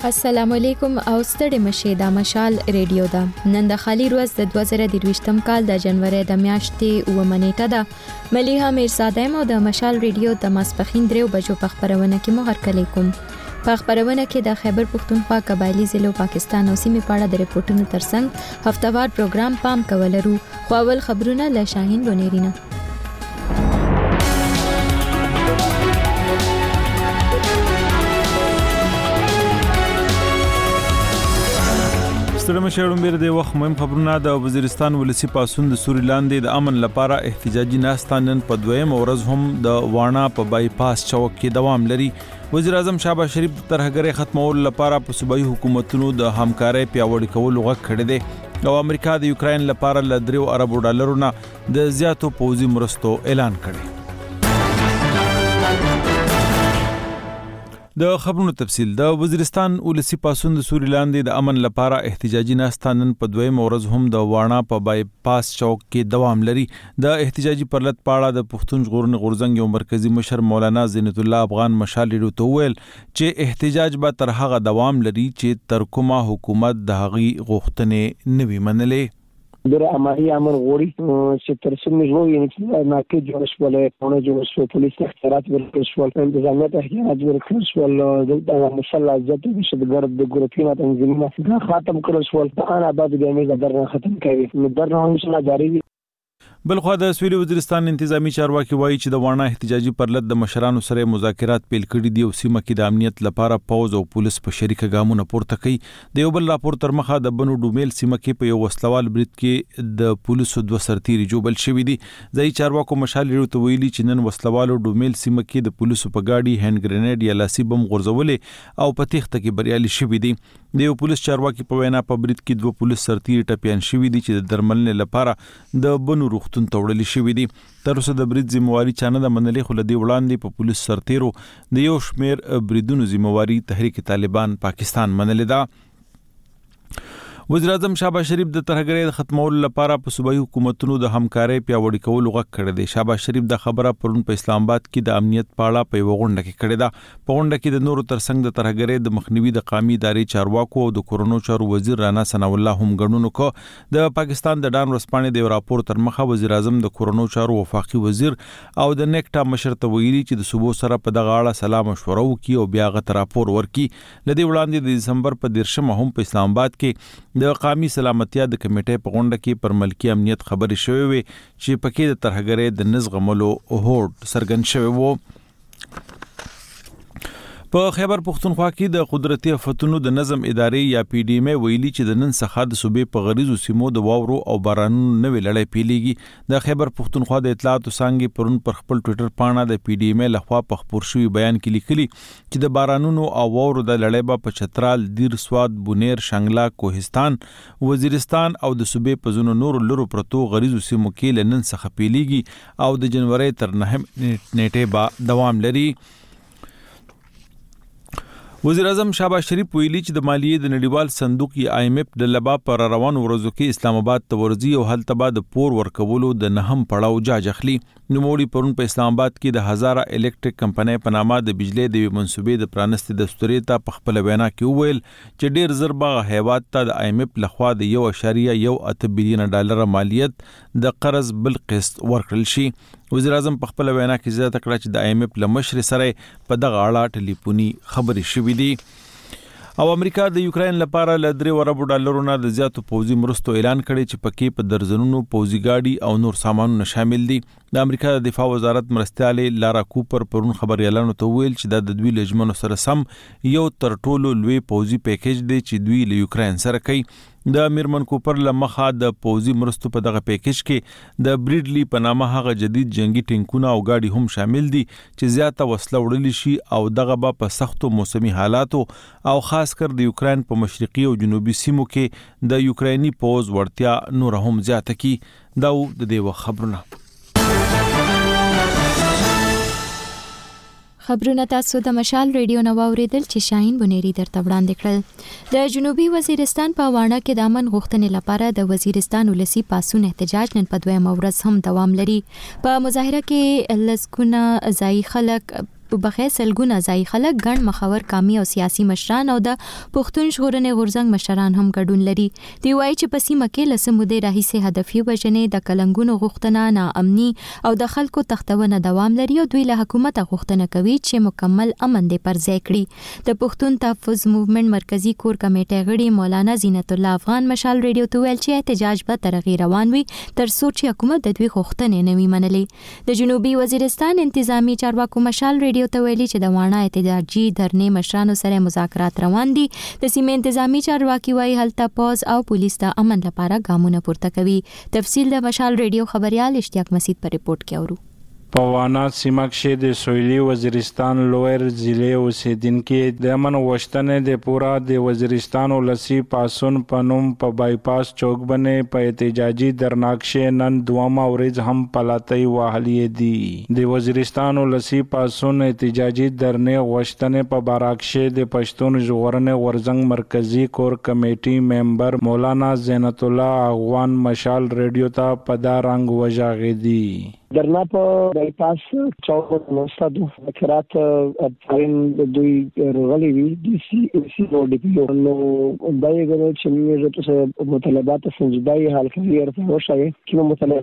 السلام علیکم او ستړي مشه د مشال ریډیو دا نن د خالي روز د 2023م کال د جنوري د میاشتې 9 نیټه ده مليها میرزادم او د مشال ریډیو د ماسپخین 3 بجو په خبرونه کې مو هرکلی کوم په خبرونه کې د خیبر پختونخوا قبایلی ضلع پاکستان او سیمې په اړه د ریپورتونو ترڅنګ هفتوار پروګرام پام کولرو خو اول خبرونه له شاهین بنيرینه ستړي مشرون بیر د وخت مهم خبرونه د وزیرستان ولسی پاسون د سوري لاندې د امن لپاره احتجاجي ناستانن په دویم ورځ هم د وانا په بای پاس چوک کې دوام لري وزیر اعظم شهباز شریف د ترهګرۍ ختمولو لپاره په صوبایي حکومتونو د همکارۍ پیاوړي کولو غږ کړی دی او امریکا د یوکرين لپاره ل $3 ارب نه د زیاتو پوځي مرستو اعلان کړی د خبرونو تفصیل د وزیرستان ولسی پاسون د سوري لاندې د امن لپاره احتجاجي ناستانن په دویم ورځ هم د وانا په بای پاس چوک کې دوام لري د احتجاجي پرلط پاړه د پښتون ژغورنې غورځنګ یو مرکزی مشر مولانا زینت الله افغان مشال لري تو ویل چې احتجاج به تر هغه دوام لري چې تر کومه حکومت د هغي غوښتنې نوي منلې در اماري امر غوري چې تر څو مجبور یې ناکې جوړ شول په جوړ شو پولیس اختیارات ورکړل شو انتظامیت اختیارات ورکړل شو د مسلح ذات شدګرد د ګروپونو تنظیمونه ختم کړل شو انا بعد د امید درنه ختم کوي درنه ان شاء الله جاری وي بلخو د سویلي وزیرستان انتظامی چارواکي وایي چې د وانا احتجاجي پرلط د مشرانو سره مذاکرات پیل کړي دي او سیمه کې د امنیت لپاره پوز او پولیس په شریکه ګامونه پورته کوي د یو بل راپور تر مخه د بنو ډومیل سیمه کې په یو وسلوال برید کې د پولیسو 2 سرتیري جوبل شوی دي ځای چارواکو مشال لري ته ویلي چې نن وسلوالو ډومیل سیمه کې د پولیسو په گاډي هند گرینیډ یا لاسي بم غورځولې او په تخته کې بریالي شوی دي د یو پولیس چارواکي په وینا په برید کې 2 پولیس سرتیري ټپيان شوی دي چې د درملنې لپاره د بنو روغتون توړل شوی دي تر اوسه د برید ذمہواری چانه د منلې خو لدی وړاندې په پولیس سرتیرو د یو شمیر بریدونو ذمہواری تحریک طالبان پاکستان منلې ده وزیر اعظم شهباز شریف د ترهګرۍ ختمولو لپاره په صوبایي حکومتونو د همکارۍ پیاوړي کولو غږ کړی دی شهباز شریف د خبره پرون په اسلام آباد کې د امنیت پاړه په غونډه کې کړی دا په غونډه کې د نورو ترڅنګ د ترهګرۍ د مخنیوي د قومي ادارې چارواکو او د کورونو چارو وزیر رانا ثنا الله هم غړونو کو د پاکستان د ډان ورسپانې د راپور تر مخه وزیر اعظم د کورونو چارو وفاقي وزیر او د نیکټا مشر ته ویلي چې د صوبو سره په دغه اړه سلام مشوره وکړي او بیا غته راپور ورکړي لدی وړاندې د دسمبر په 10 هم په اسلام آباد کې د قومي سلامتیا د کمیټې په غونډه کې پر ملکی امنیت خبرې شوې وي چې پکې د ترهګرۍ د نزغملو هوډ سرګن شوی وو په خیبر پختونخوا کې د قدرتي آفتونو د نظم ادارې یا پی ډی ایم ویلي چې د نن څخه د صوبې په غریزو سیمو د واورو او بارانونو نوې لړۍ پیلېږي د خیبر پختونخوا د اطلاعاتو څنګه پرون پر خپل ټوئیټر پاڼه د پی ډی ایم لخوا په خبر شوی بیان کې لیکلي چې د بارانونو او واورو د لړۍ په چترال دیر سواد بونیر شنګلا کوهستان وزیرستان او د صوبې په زونو نور لرو پرتو غریزو سیمو کې لنن څخه پیلېږي او د جنوري تر 9 نیټه به دوام لري وزیر اعظم شهباز شریف ویلي چې د مالیې د نړیوال صندوق یا آی ایم ایف د لبا پر روان ورځو کې اسلام آباد ته ورځي او هلته بعد پور ورکولو د نهم پړاو جاج اخلي نوموړي پرون په اسلام آباد کې د هزاره الکتریک کمپنۍ په نامه د بجلی د منسوبې د پرانستي دستوري ته په خپل وینا کې ویل چې ډیر زربغه هیواد ته د آی ایم ایف لخوا د 1.8 بلین ډالر مالیت د قرض بل قسط ورکړل شي وزیر اعظم په خپل وینا کې زیاته کړه چې د آی ایم ایف لمشر سره په دغه اړه ټلیفوني خبرې شوې دي او امریکا د یوکرين لپاره ل $3 ارب نه د زیاتو پوځي مرستو اعلان کړي چې پکې په درزنونو پوځي گاډي او نور سامانونه شامل دي د امریکا د دفاع وزارت مرستياله لارا کوپر پرون خبر اعلان ته ویل چې د دوی لجمنو سره سم یو تر ټولو لوی پوځي پیکیج دی چې دوی له یوکرين سره کوي د میرمن کوپر لمخه د پوځي مرستو په دغه پیکیج کې د بریډلی په نامه هغه جدید جنگي ټینکونه او گاډي هم شامل دي چې زیاته وسله وړل شي او دغه په سختو موسمي حالاتو او خاص کر د یوکرين په مشرقي او جنوبي سیمو کې د یوکريني پوز ورتیا نور هم زیاته کی دا د دې خبرونه خبرونه تاسو د مشال ریډیو نو اوریدل چې شاهین بنيري درته وړاندې کړل د جنوبي وزیرستان په واڼه کې د امن غوښتنې لپاره د وزیرستان ولسی پاسون احتجاج نن په دویم ورځ هم دوام لري په مظاهره کې لسګونه ځای خلک په بخې سلګونه ځای خلک ګڼ مخور قومي او سیاسي مشران او د پښتون ژغورنې غورځنګ مشران هم ګډون لري. دی وایي چې په سیمه کې له څه مودې راهیسې هدفي وژنې د کلنګونو غوښتنه ناامني او د خلکو تختونه دوام لري او دوی له حکومت غوښتنه کوي چې مکمل امن دې پر ځای کړي. د پښتون تحفظ موومېنټ مرکزی کور کمیټې غړي مولانا زینت الله افغان مشال ریډیو ته ویل چې احتجاج به تر هغې روان وي تر څو چې حکومت د دوی غوښتنې نه وي منلې. د جنوبي وزیرستان انتظامی چارواکو مشال ریډیو ته ویلي چې د واڼه احتجاجي دھرنې مشرانو سره مذاکرات روان دي. د سیمې انتظامی چارواکي وایي هلته پوز او پولیس د امن لپاره ګامونه پورته کوي. تفصیل د مشال ریډیو خبريال اشتیاق مسید په ریپورت کې اورو. په وانا سیمه کې د سویلي وزیرستان لویر ضلع اوسیدونکو د امن غوښتنې د پورا د وزیرستان ولسی پاسون پنوم په بایپاس چوک باندې په احتجاجي درناکشه نن دوامه ورځ هم پلاتای وهلې دي. د وزیرستان ولسی پاسون احتجاجي درنې غوښتنې په باراکشه د پښتون ژغورنې غورځنګ مرکزی کور کمیټي ممبر مولانا زینت الله افغان مشال ریډیو ته په دا رنګ وژغېدي. درنا په بایپاس چوک نوستادو خیرات پرین دوی رغلی وی D C روډ دی نو دای غره چې موږ ته مطالبات سنجیدای حل کوي ورته وشوي چې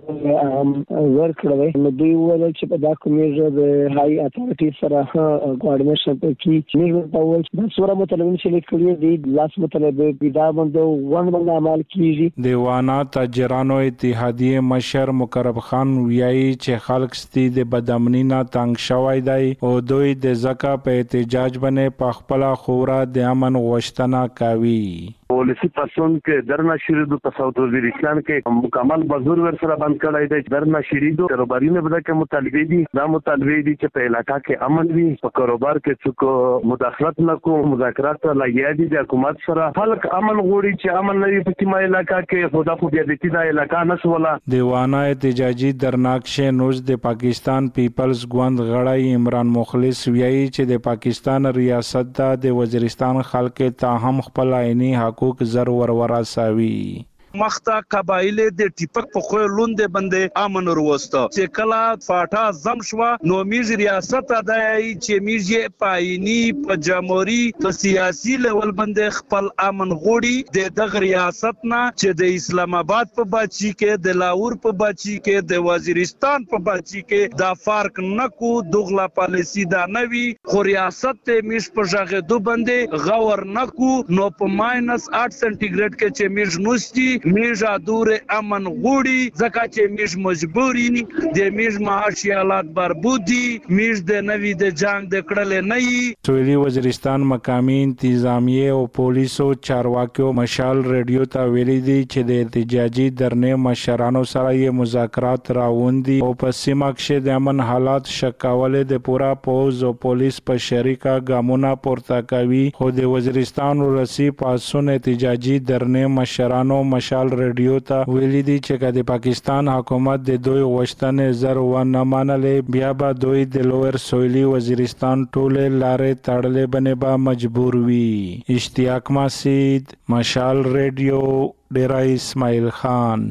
مطالبه ورکړل نو دوی ول چې په دا کومه د هاي اتھارټي سره کوارډینیشن کې موږ په ول چې سوره مطالبه چې لیکلي دي لاس مطالبه پیدا باندې باندې عمل کیږي. دیوانه تاجرانو اتحادیه مشر مقرب خان ویایي چې خلک ستې د بدامنی نه تنگ شوی دی او دوی د زکه په احتجاج باندې په خپل خورا د امن غوښتنه کوي. پولیسي پرسون کې درنا شریدو په ساوث وزیرستان کې مکمل بازور ور سره بند کړای دی. درنا شریدو کاروباري نه بده کې مطالبه دي دا مطالبه دي چې په علاقہ کې امن وي په کاروبار کې څوک مداخلت نه کو مذاکرات لګیا دي د حکومت سره خلک امن غوړي چې امن نه وي په کومه علاقہ کې خدا خو بیا د دې علاقہ نسوله. دیوانه احتجاجي درناکشه نوز د پاکستان پیپلز ګوند غړی عمران مخلص ویایي چې د پاکستان ریاست د وزیرستان خلک ته هم خپل عیني حقوق زر ورساوي. مخته قبایل د ټیپک په خو لوندې باندې امن وروسته چې کله فاټا زم شو نو میز ریاست ادای چې میز پاینی په جمهوریت په سیاسي لیول باندې خپل امن غوړي د دغه ریاست نه چې د اسلام آباد په باچی کې د لاهور په باچی کې د وزیرستان په باچی کې دا فرق نکو دغلا پالیسی دا نوي خو ریاست ته میز په ژغه دو باندې غور نکو نو په -8 سنټیګریډ کې چې میز نوستي میژه دور امن غوړي ځکه چې میژ مجبوري د میژ معاشي حالات بربودي میژ د نوي د جنگ د کړل نه وي. سویلي وزیرستان مقامی انتظامیه او پولیسو چارواکیو مشال ریډیو ته ویلي دي چې د احتجاجي درنې مشرانو سره یې مذاکرات راوندي او په سیمه کې د امن حالات شکاولې د پورا پوز او پولیس په شریکه ګامونه پورته کوي. خو د وزیرستان ولسی پاسون احتجاجي درنې مشرانو مشال ریډیو ته ویلي دي چې د پاکستان حکومت د دوی غوښتنې زر ونه منلې بیا به دوی د لویر سویلي وزیرستان ټولې لارې تړلې باندې به مجبور وي. اشتیاق مسید مشال ریډیو ډیرا اسماعیل خان.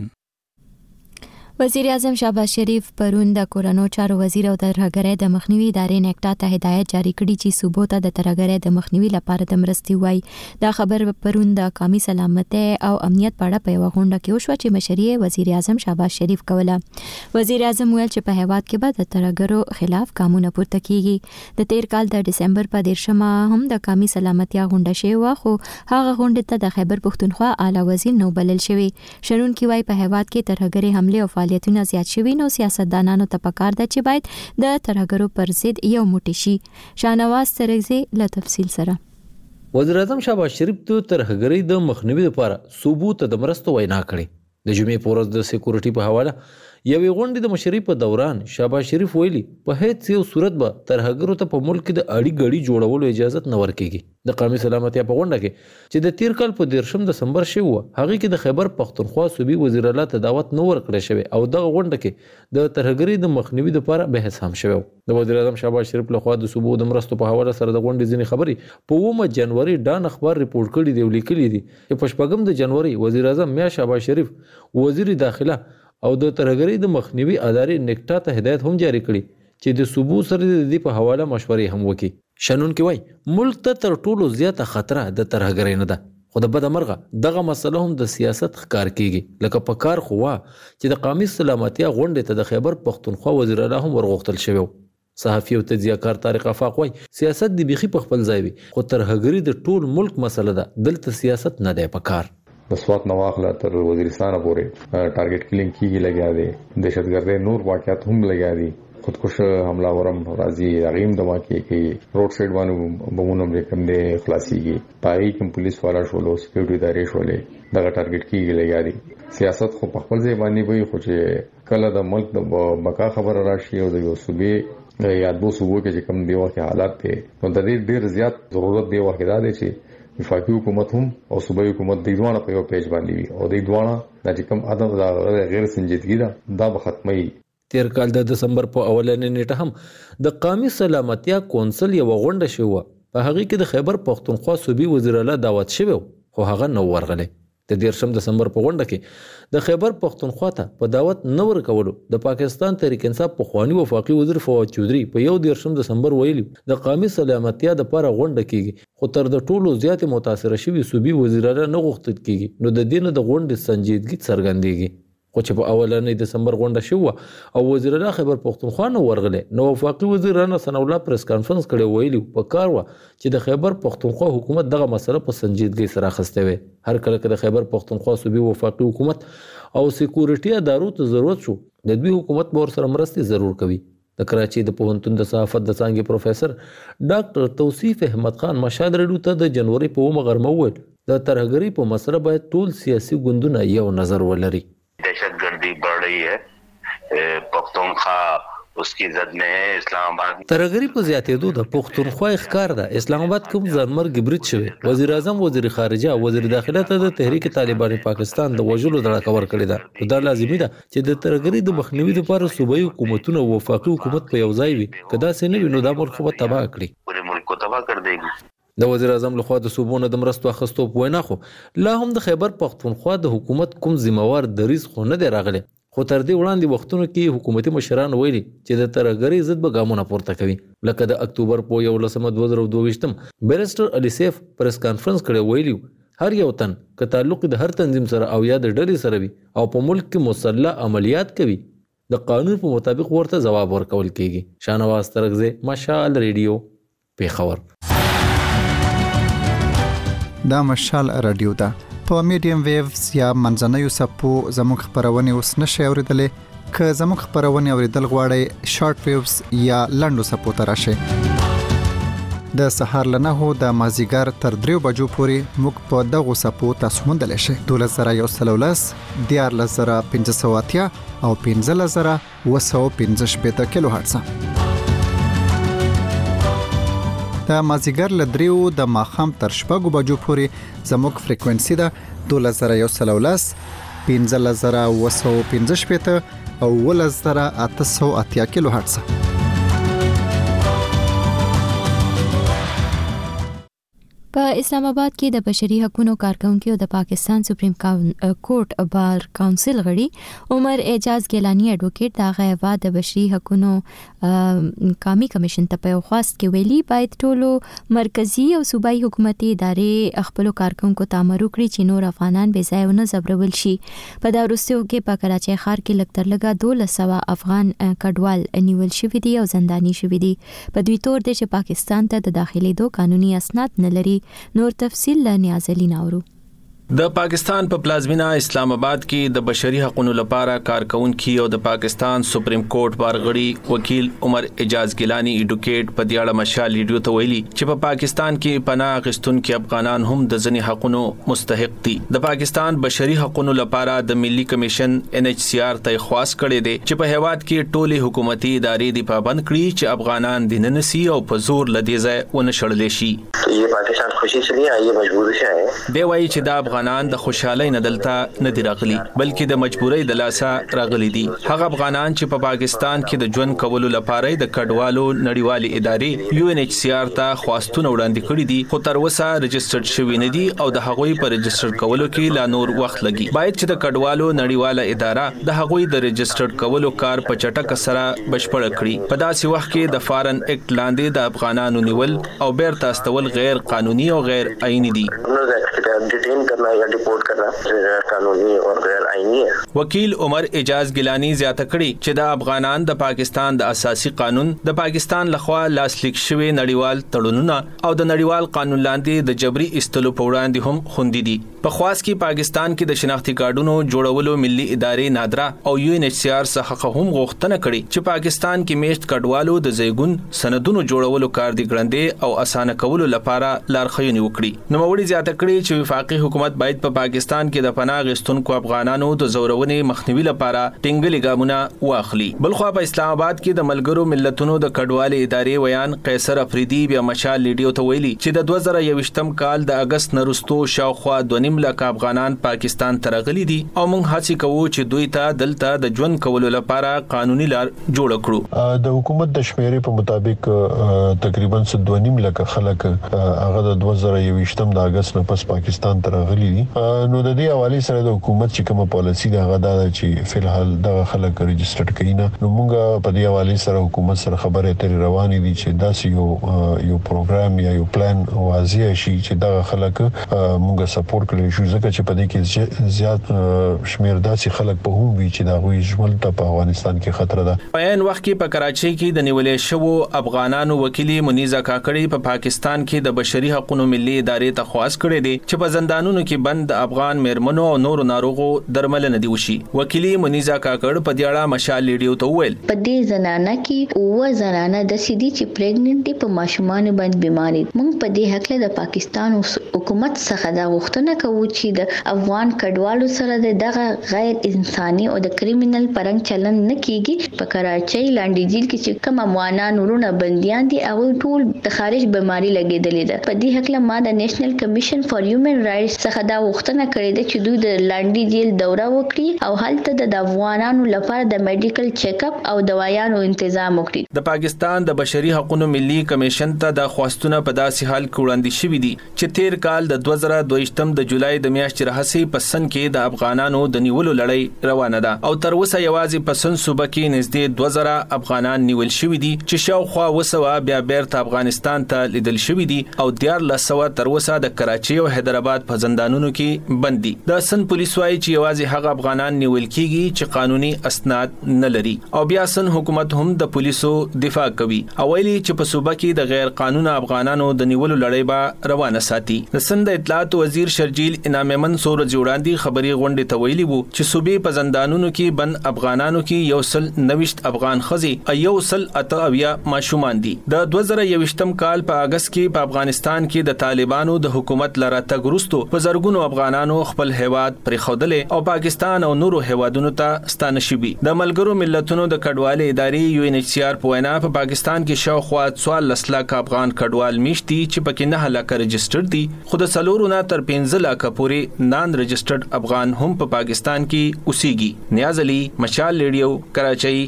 وزیر اعظم شهباز شریف پرون د کورونو چارو وزیر او د ترهګرۍ د مخنیوي ادارې نیکټا ته هدایت جاری کړي چې صوبو ته د ترهګرۍ د مخنیوي لپاره د مرستې وای. دا خبر پرون د قومي سلامتۍ او امنیت په اړه په یو غونډه کې وشو چې مشري وزیر اعظم شهباز شریف کوله. وزیر اعظم ویل چې په هیواد کې به د ترهګرو خلاف قانون پورته کیږي. د تیر کال د دسمبر په 13 هم د قومي سلامتۍ غونډه شوه و خو هغه غونډه ته د خیبر پښتونخوا اعلی وزیر نو بلل شوی. شرون کی وای په هیواد کې ترهګرۍ حمله او فعالیتونه زیات شوي نو سیاستدانانو ته پکار ده چې باید د ترهګرو پر ضد یو موټی شي. شاهنواز ترغزی له تفصیل سره. وزیر اعظم شهباز شریف ته ترهګرۍ د مخنیوي لپاره صوبو ته د مرستو وینا کړې. د جمعې په ورځ د سکیورټي په حواله یوې غونډې د مشرۍ په دوران شهباز شریف ویلي په هیڅ یو صورت به ترهګرو ته په ملک کې د اړې ګړې جوړولو اجازه نه ورکېږي. د قومي سلامتۍ په غونډه کې چې د تیر کال په 13 دسمبر شوی و هغه کې د خیبر پښتونخوا صوبې وزیر اعلی ته دعوت نه ورکړی شوی او دغه غونډه کې د ترهګرۍ د مخنیوي لپاره بحث هم شوی. د وزیر اعظم شهباز شریف لخوا د صوبو د مرستو په حواله سره د غونډې ځینې خبرې په 9 جنوري ډان اخبار ریپورت کړي دی لیکلي دي چې په 4 جنوري وزیر اعظم میا شهباز شریف وزیر داخله او د ترهګرۍ د مخنیوي ادارې نیکټا ته هدایت هم جاری کړي چې د صوبو سره د دې په حواله مشورې هم وکړي. شنونکي وایي ملک ته تر ټولو زیاته خطره د ترهګرۍ نه ده، خو د بده مرغه دغه مسله هم د سیاست ښکار کیږي. لکه په کار خو وا چې د قومي سلامتیا غونډې ته د خیبر پښتونخوا وزیر اعلی هم ورغوښتل شوی. صحافي او تجزیه‌کار طارق افاق وایي سیاست د بیخي په خپل ځای وي، خو ترهګري د ټول ملک مسله ده، دلته سیاست نه دی په کار. د سوات نواخله تر وزیرستان پورې ټارګټ کلینګ کیږي لګیا دي، دهشتګردۍ نور واقعیت هم لګیا دي، خودکش حملاورم راځي غیم د واقعي کې روډ سایډ باندې بمونه کوم دي خلاصيږي، پای کوم پولیس والا شولو سکیورټي ادارې شولې دغه ټارګټ کیږي لګیا دي. سیاست خو په خپل ځای باندې وي، خو چې کله د ملک د بقا خبر راشي او د یو صوبې یا د صوبو کې کوم دی وخت حالات ته نو د دې ډیر زیات ضرورت دی وخت دا دی چې وفاقي حکومت هم او صوبایي حکومت د دوه په یو پیج باندې وي او د دوه د کوم عدم غیر سنجیدګي دا به ختمي. تیر کال د دسمبر په اولنې نیټه هم د قومي سلامتیا کونسل یو غونډه شوه، په هغه کې د خیبر پښتونخوا صوبي وزیر اعلی دعوت شوی خو هغه نو ورغلی. د 13 دسمبر په غونډه کې د خیبر پښتونخوا ته په دعوت نه ورکولو د پاکستان تحریک انصاف پخوانی وفاقي وزیر فواد چودري په 13 دسمبر ویلي د قومي سلامتیا د لپاره غونډه کیږي، خو تر د ټولو زیات متاثر شوی صوبي وزیر اعلی نه غوښتل کیږي. نو د دین د غونډې سنجیدګي څرګندېږي. خو چې په اولنې دسمبر غونډه شوه او وزیر اعلی خیبر پښتونخوا نه ورغله، نو وفاقي وزیر رانا ثنا الله پریس کانفرنس کړي ویلي په کار و چې د خیبر پښتونخوا حکومت دغه مسله په سنجیدګۍ سره اخیسته وي. هر کله چې د خیبر پښتونخوا صوبي وفاقي حکومت او سکیورټي ادارو ته ضرورت شو، د دوی حکومت به ورسره مرستې ضرور کوي. د کراچي د پوهنتون د صحافت د څانګې پروفیسور ډاکټر توصیف احمد خان مشال رډیو ته د جنوري په 9 غرمه وویل د ترهګرۍ په مسله باید ټول سیاسي ګوندونه یو نظر ولري. दहशतगर्दी बढ़ रही है, पख्तूनख्वा उसकी जद में है. اسلام آباد ترهګرۍ په زیاتېدو د پښتونخوا ښکار ده. اسلام آباد کوم ځانمرګ برید شوی، وزیر اعظم، وزیر خارجه، وزیر داخله ته د تحریک طالبان پاکستان د وژلو دړه کور کړی ده. دا لازمي ده چې د ترهګرۍ د مخنیوي لپاره صوبایي حکومتونه او وفاقي حکومت په یو ځای وي. کدا سې نه وي نو دا ملک به تباہ کړي، پورے ملک کو تباہ کر دے گی. د وزیر اعظم لخوا د صوبونو د مرستو اخیستو په وینا خو لا هم د خیبر پښتونخوا د حکومت کوم ذمہوار دریځ خو نه دی راغلی، خو تر دې وړاندې وختونو کې حکومتي مشران ویلي چې د ترهګرۍ ضد به ګامونه پورته کوي. لکه د اکتوبر په 11 2022 بیرسټر علي سیف پریس کانفرنس کړي ویلي هر یو تن که تعلق د هر تنظیم سره او یا د ډلې سره وي او په ملک کې مسلح عملیات کوي، د قانون په مطابق ورته ځواب ورکول کیږي. شاهنواز ترغزی، مشال ریډیو، پیښور. دا مشال رادیو ده په میډیم ویوز یا منځنیو سپو زموږ خبرونه اوس نشي اوریدلې. که زموږ خبرونه اوریدل غواړئ شارټ ویوز یا لنډو سپو ته راشئ. د سهار له 9 د مازیګر تر 3 بجو پورې موږ په دغه سپو تاسو موندلی شئ. 12113 14580 او 15715 کیلو هرتز. د مازیګر له 3 د ماخام تر 6 بجو پورې زموږ فریکوئنسي ده 12113 15715 او 11880 کیلو هرتز. په اسلام آباد کې د بشري حقوقو کارکونکو د پاکستان سپریم کورټ بار کونسل غړي عمر اعجاز ګیلانی اډوکیټ دا غوا د بشري حقوقو قومي کمیشن ته په خواست کې ویلي باید ټولو مرکزی او صوبایي حکومتي ادارې خپل کارکونکو ته امر وکړي چې نور افغانان بې ځای نه زبرول شي. په دا وروستیو کې په کراچۍ ښار کې لږ تر لږه 1200 افغان کډوال نیول شوي دي او زنداني شوي دي په دوی تور دي چې پاکستان ته د داخلي دو قانوني اسناد نه لري. نور تفصیل له نیازلین اورو. د پاکستان په پلازمینه اسلام آباد کې د بشري حقوقو لپاره کارکونکو او د پاکستان سپریم کورټ بار غړي وکیل عمر اعجاز ګیلانی اډوکیټ په دیاړه مشال ریډیو ته ویلي چې په پاکستان کې پناه غستونکو افغانان هم د ځنی حقوقو مستحق دي. د پاکستان بشري حقوقو لپاره د ملي کمیشن NHCR ته خواست کړي دي چې په هیواد کې ټولي حکومتي ادارې د پابند کړي چې افغانان د ننسي او په زور لدی ځای ونه شړل شي. یہ پاکستان خوشی سے نہیں آئی، یہ مجبوری سے آئے. دی وایي چې د افغانان د خوشحالي نه دلته نه دی راغلي بلکې د مجبورۍ د لاسه راغلي دي. هغه افغانان چې په پاکستان کې د ژوند کولو لپاره د کډوالو نړیوالې ادارې UNHCR ته خواستونه وړاندې کړي دي خو تر اوسه رجسټرډ شوي نه دي او د هغوی په رجسټر کولو کې لا نور وخت لګي. باید چې د کډوالو نړیواله اداره د هغوی د رجسټرډ کولو کار په چټک سره بشپړ کړي. په داسې وخت کې د فارن اکټ لاندې د افغانانو نیول او بیرته استول غیر قانوني او غیر آئینی دي. डिटेन करना या डिपोर्ट करना कानूनी और गैर आईनी है. वकील उमर एजाज गिलानी زیاته کړي چې د افغانان د پاکستان د اساسي قانون د پاکستان لخوا لاسلیک شوی نړیوال تړونونه او د نړیوال قانون لاندې د جبري استلو په وړاندې هم خوندي دي. په خاص کې پاکستان کې د شناختی کارډونو جوړولو ملي ادارې نادرا او UNHCR څخه هم غوښتنه کړې چې پاکستان کې میشت کډوالو د زیګون سندونو جوړولو کار دی ګړندې او اسانه کولو لپاره لارښوونې وکړي. نو موري زیاته کړي چې وفاقي حکومت باید په پاکستان کې د پناه غوښتونکو افغانانو د زورونې مخنیوي لپاره ټینګلي ګامونه واخلي. بلخو په اسلام آباد کې د ملګرو ملتونو د کډوالۍ ادارې ویان قیصر افریدي بیا مشال لیډیو ته ویلي چې د 2021م کال د اگست نرستو شاوخوا 2.5 لک افغانان پاکستان ته راغلي دي او موږ هڅه کوو چې دوی ته دلته د ژوند کولو لپاره قانوني لار جوړ کړو. د حکومت د شمیرې په مطابق تقریبا 2.5 لک خلک هغه د 2021م د اگست نه پس پاکستان ته راغلي دي. نو د دې حواله سره د حکومت چې کومه پالیسی دا غدا چې فلحال د خلک رجسټر کینا نو موږ په دې حواله سره حکومت سره خبرې اترې روانې دي چې داسې یو پروګرام یا یو پلان واضح شي چې دا خلک موږ سپورټ کړی شو ځکه چې په دې کې زیات شمیر داسې خلک په هم وی چې دا غوي ژوند ته په افغانستان کې خطر ده. په عین وخت کې په کراچۍ کې د نیولې شوو افغانانو وکیل منیزه کاکړي په پاکستان کې د بشري حقوقو ملي ادارې ته خواست کړی دی چې په زندانونو کې بند افغان میرمنو او نورو ناروغو درملنه دی وشي. وکیل منیزه کاکړ په دې اړه مشال لیډیو ته وویل په دې زنانه کې اوه زنانه د سيدي چې پریګننټ دي په ماشومان باندې بیماری. موږ په دې حق له پاکستان حکومت څخه دا غوښتنه کوو چې د افغان کډوالو سره دغه غیر انساني او د کریمینل پرنګ چلن نه کیږي. په کراچۍ لاندې جیل کې چې کوم افغانان ورونه بنديان دي او ټول د خارج بیماری لګیدلې ده. په دې حق له ما د نېشنل کمیشن فار هیومن رائټس څخه دا غوښتنه کړې ده چې دوی د لاندې جیل دوره وکړي او هلته د افغانانو لپاره د میډیکل چیک اپ او دوايانو تنظیم وکړي. د پاکستان د بشري حقوقو ملي کمیشن ته د خواستونه په داسې حال کې وړاندې شوې دي چې تیر کال د 2022م د جولای د میاشتې راهسي پسن کې د افغانانو د نیولو لړۍ روانه ده او تر اوسه یوازې پسن صوبه کې نږدې 2000 افغانان نیول شوي دي چې شاوخوا وسوه بیا بیرته افغانستان ته لیدل شوي دي او 1400 تر اوسه د کراچۍ او حیدرآباد په زندانونو کې بند دي. د سن پولیس وايي چې یوازې هغه افغانان نیول کیږي چې قانوني اسناد نه لري او بیا سن حکومت هم د پولیسو دفاع کوي او ویلي چې په صوبه کې د غیر قانوني افغانانو د نیولو لړۍ به روانه ساتي. د سند اطلاعات وزیر شرجیل انعام منصور جوړاندي خبري غونډې ته ویلي وو چې صوبې په زندانونو کې بند افغانانو کې یو سل 90 افغان خزي او یو سل 88 ماشومان دي. د 2021م کال په اگست کې په افغانستان کې د طالبانو د حکومت لراته ګرستو په زرګونو افغانانو خپل هیواد پرې خودلې او پاکستان او نورو هیوادونو ته ستانه شوي. د ملګرو ملتونو د کډوالۍ ادارې UNHCR په وینا په پاکستان کې شاوخوا 14 لک افغان کډوال میشتي چې پکې 9 لک رجسټر دي خو د څلورو نه تر 15 لک پورې نان رجسټرډ افغان هم په پاکستان کې اوسېږي. نیاز علي مشال لیډیو کراچۍ.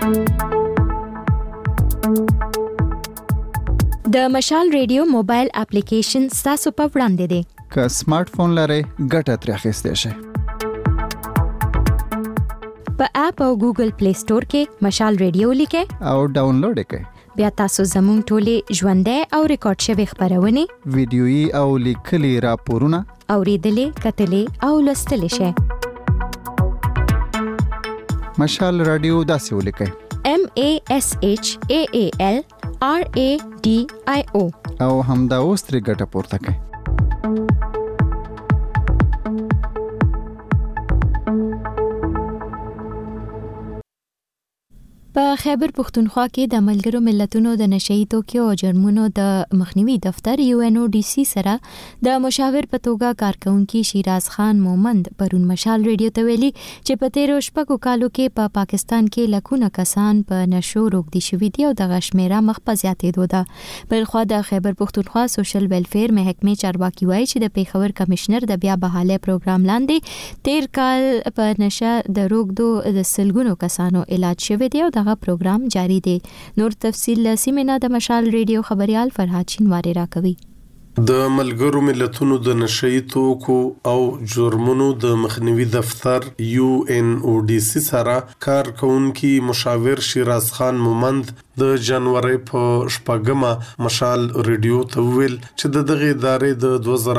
د مشال ریډیو موبایل اپلیکیشن تاسو په وړاندې دی. که سمارټ فون لرئ ګټه ترې اخیستئ شئ. په اپ او ګوګل پلی سٹور کې مشال ریډیو لیکئ او ډاونلوډ کړئ. بیا تاسو زموږ ټولې ژوندۍ او ریکارډ شوی خبرونه ویډیويي او لیکلي راپورونه اوریدلې کتلې او لوستلې شئ. مشال رادیو داسې ولیکئ MASHAAL RADIO او همدا اوس ترې ګټه پورته کړئ. په په خیبر پښتونخوا کې د ملګرو ملتونو د نشئی توکیو او جرمونو د مخنیوي دفتر UNODC سره د مشاور په توګه کارکونکي شیراز خان مومند پرون مشال ریډیو ته ویلي چې په تیرو شپږو کالو کې په پاکستان کې لکونه کسان په نشو روږدي شوي دي او د غشمیره مخ په زیاتېدو ده. بل خو د خیبر پښتونخوا سوشل ویلفیر محکمې چارواکي وایي چې د پیښور کمشنر د بیا بحالۍ پروګرام لاندې تیر کال په نشه د روږدو د سلګونو کسانو علاج شوی دی او دغه پروګرام جاری دی. نور تفصیل سیمینار د مشال ریډیو خبريال فرهاد شینواری راکوي. د ملګرو ملتونو د نشئی توکو او جرمونو د مخنیوي دفتر UNODC سره کارکونکي مشاور شیراز خان مومند د جنوري په شپږمه مشال ریډیو ته ویل چې د دغه ادارې د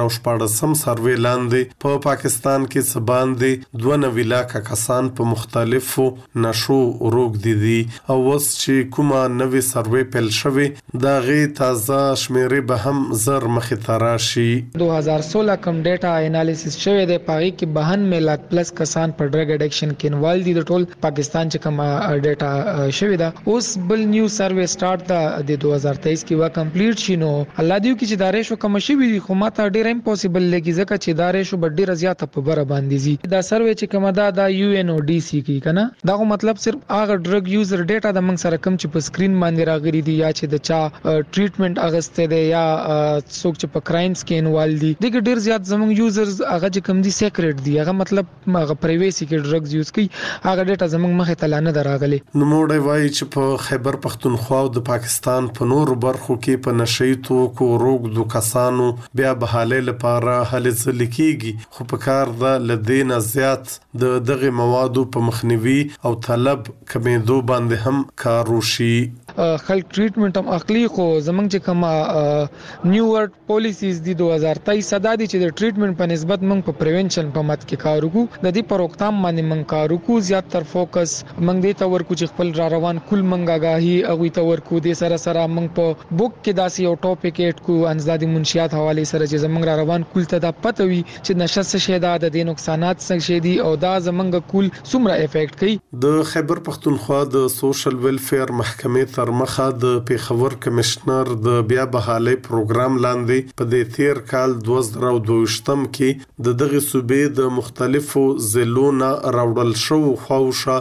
2014 سروې لاندې په پاکستان کې سباندې 92 لک کسان په مختلفو نشو روږدي دي او اوس چې کومه نوې سروې پیل شوې دا غي تازه شمیرې به هم زر مخې ته راشي. 2016 کم ډیټا انالیسس شوی دی پای کې 92 لک پلس کسان په ډرګ اډکشن کې انوالو دي د ټول پاکستان چې کوم ډیټا شوی دا اوس بل نیو سروې سٹارټ د 2023 کې وا کمپلیټ شینو الله دیو کې چې دارې شو کم شي وي خو ماته ډیر امپوسیبل لګي ځکه چې دارې شو ډیر زیاته په بره باندې زی دا سروې چې کوم دا UNODC کې کنه دا مطلب صرف هغه ډرګ یوزر ډیټا د موږ سره کم چې په سکرین باندې راغلي دي یا چې د چا ټریټمنټ اغسته دي یا څوک چې په کرایمز کې انوالو دي دغه ډیر زیات زموږ یوزرز هغه چې کم دي سیکریټ دي هغه مطلب هغه پرایویسی کې ډرګز یوز کوي هغه ډیټا زموږ مخه ته نه دراغلي. نو موږ وایي چې په خیبر پښتونخوا او د پاکستان په نور برخو کې په نشئی توکو روږدو کسانو بیا بحالۍ لپاره هلې ځلې کیږي خو په کار د لدین زیات د دغه موادو په مخنیوي او طلب کمیدو باندې هم کار وشي. خلک ټریټمنټ هم اخلي خو زمونږ چې کومه نیو ورډ پالیسیز دی 2023 صدا دي چې د ټریټمنټ په نسبت موږ په پریونشن په مت کې کار وکړو د دې پر روکثام باندې موږ کار وکړو زیات تر فوکس موږ دې تور کو چې خپل را روان کل موږ غاهي اغوي تور کو دې سره سره موږ په بوک کې داسې یو ټاپک ایټ کو انزادي منشیات حواله سره چې زمونږ را روان کل ته د پته وي چې نشه څه شي دا د نقصانات څه شي دي او دا زمونږ کل څومره افیکټ کوي. د خیبر پښتونخوا د سوشل ویلفیر محکمې تر مخه د پیښور کمشنر د بیا بحالۍ پروګرام لاندې په دې تیر کال 2022 کې د دغه صوبې د مختلفو ضلعونو راوړل شو خوښه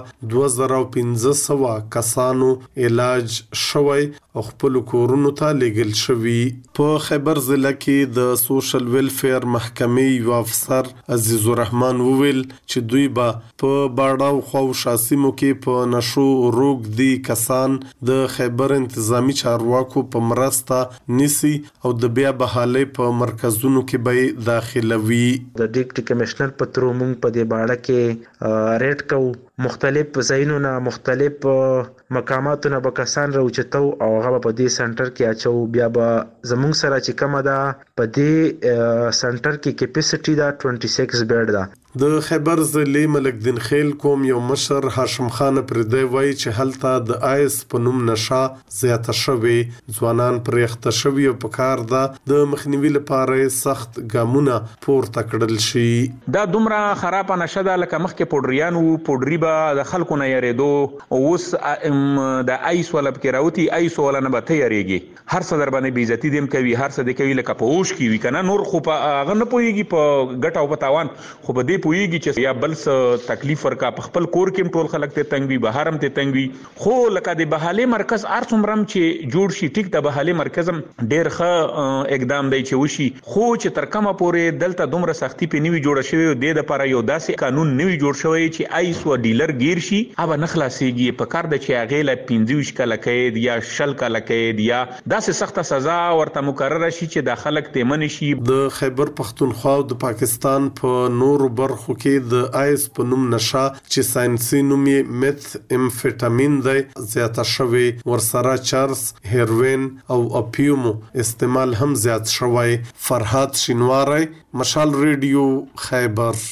2500 کسانو علاج شوی او خپل کورونو ته لیږل شوی. په خیبر ضلع کې د سوشل ویلفیر محکمې یو افسر عزیز الرحمن وویل چې دوی به په باړاو خوښه سیمو کې په نشو روږدي کسان د خیبر انتظامی چارواکو په مرسته نسی او د بیا بحالۍ په مرکزونو کې به داخلوي. د ډیپټي کمشنر په تر موږ په دې باړه کې ریټ کو مختلف ځایونو مختلف مقاماتونه به کسان راوچتو او هغه په دې سنټر کې اچو بیا به زموږ سره چې کومه ده په دې سنټر کې کیپاسټي دا 26 بیډ ده. د خیبر ضلع ملک دین خیل کوم یو مشر هاشم خان پردی وایي چې هلته د آیس په نوم نشه زیاته شوی ځوانان پرېخته شوی او په کار ده د مخنیوي لپاره سخت ګامونه پورته کړل شي. دا دومره خراب نشه ده لکه مخکې پودریانو پودری به د خلکو نه یریدو اوس د آیس ولا کې راوتی آیس ولا نه به ته یریږي هر څه در باندې بې عزتي دیم کوي هر څه د کوي لکه په اوش کې وي کنه نور خو په هغه نه پويږي په ګټه او په تاوان خو به دې پويږي چې یا بل څه تکلیف ورکا په خپل کور کې ټول خلک ته تنګ وي بهارم ته تنګ وي خو لکه د بحالۍ مرکز ارڅومرم چې جوړ شي ټیک د بحالۍ مرکز ډېر ښه اقدام دی چې وشي خو چې تر کومه پورې دلته دومره سختی په نیوي جوړ شوی د لپاره یو داسې قانون نیوي جوړ شوی چې آیس و ډیلر گیر شي اوبه نخلاصيږي په کار د چې هغه له 15 کاله قید یا شل کاله قید یا داسې سخته سزا ورته مقرره شي چې د خلک تمن شي. د خیبر پښتونخوا او د پاکستان په نور برخو کې د آیس په نوم نشه چې ساينسي نوم یې میث امفیټامین دی زیاته شوی ورسره چرس هیروین او اپیومو استعمال هم زیات شوی. فرهاد شینواری مشال ریډیو خیبر.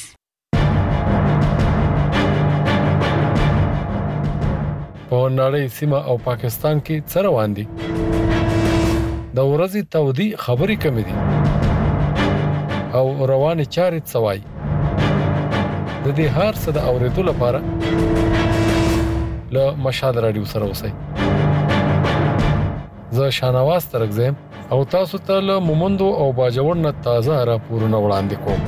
په نړۍ سیمه او پاکستان کې څه روان دي د ورځې تودي خبرې کمې دي او رواني چارې څوای د دې هر څه د اوریدو لپاره له مشال رادیو سره اوسئ. زه شانواز ترغزم او تاسو ته له مومندو او باجوړ نه تازه راپورونه وړاندې کوم.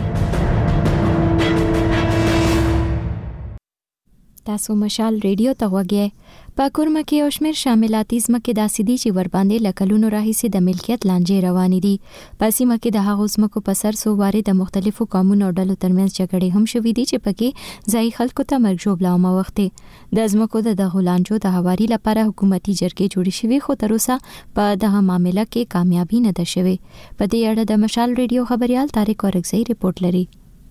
تاسو مشال ریډیو ته وګورئ. په کورما کې او شمیر شاملاتي ځمکې داسې دي چې ور باندې لکلونو راهیسي د ملکیت لانجې روانې دي. په سیمه کې د هغو ځمکو په سر سو واره د مختلفو قومونو او ډلو ترمنځ جګړې هم شوې دي چې پکې ځای خلکو ته مرګ ژوبله او موخته د ځمکو د غلانجو د هواري لپاره حکومتي جرګې جوړې شوې، خو تر اوسه په دغه معاملې کې کامیابی نه ده شوې. په دې اړه د مشال ریډیو خبريال طارق ورغزی رپورت لري.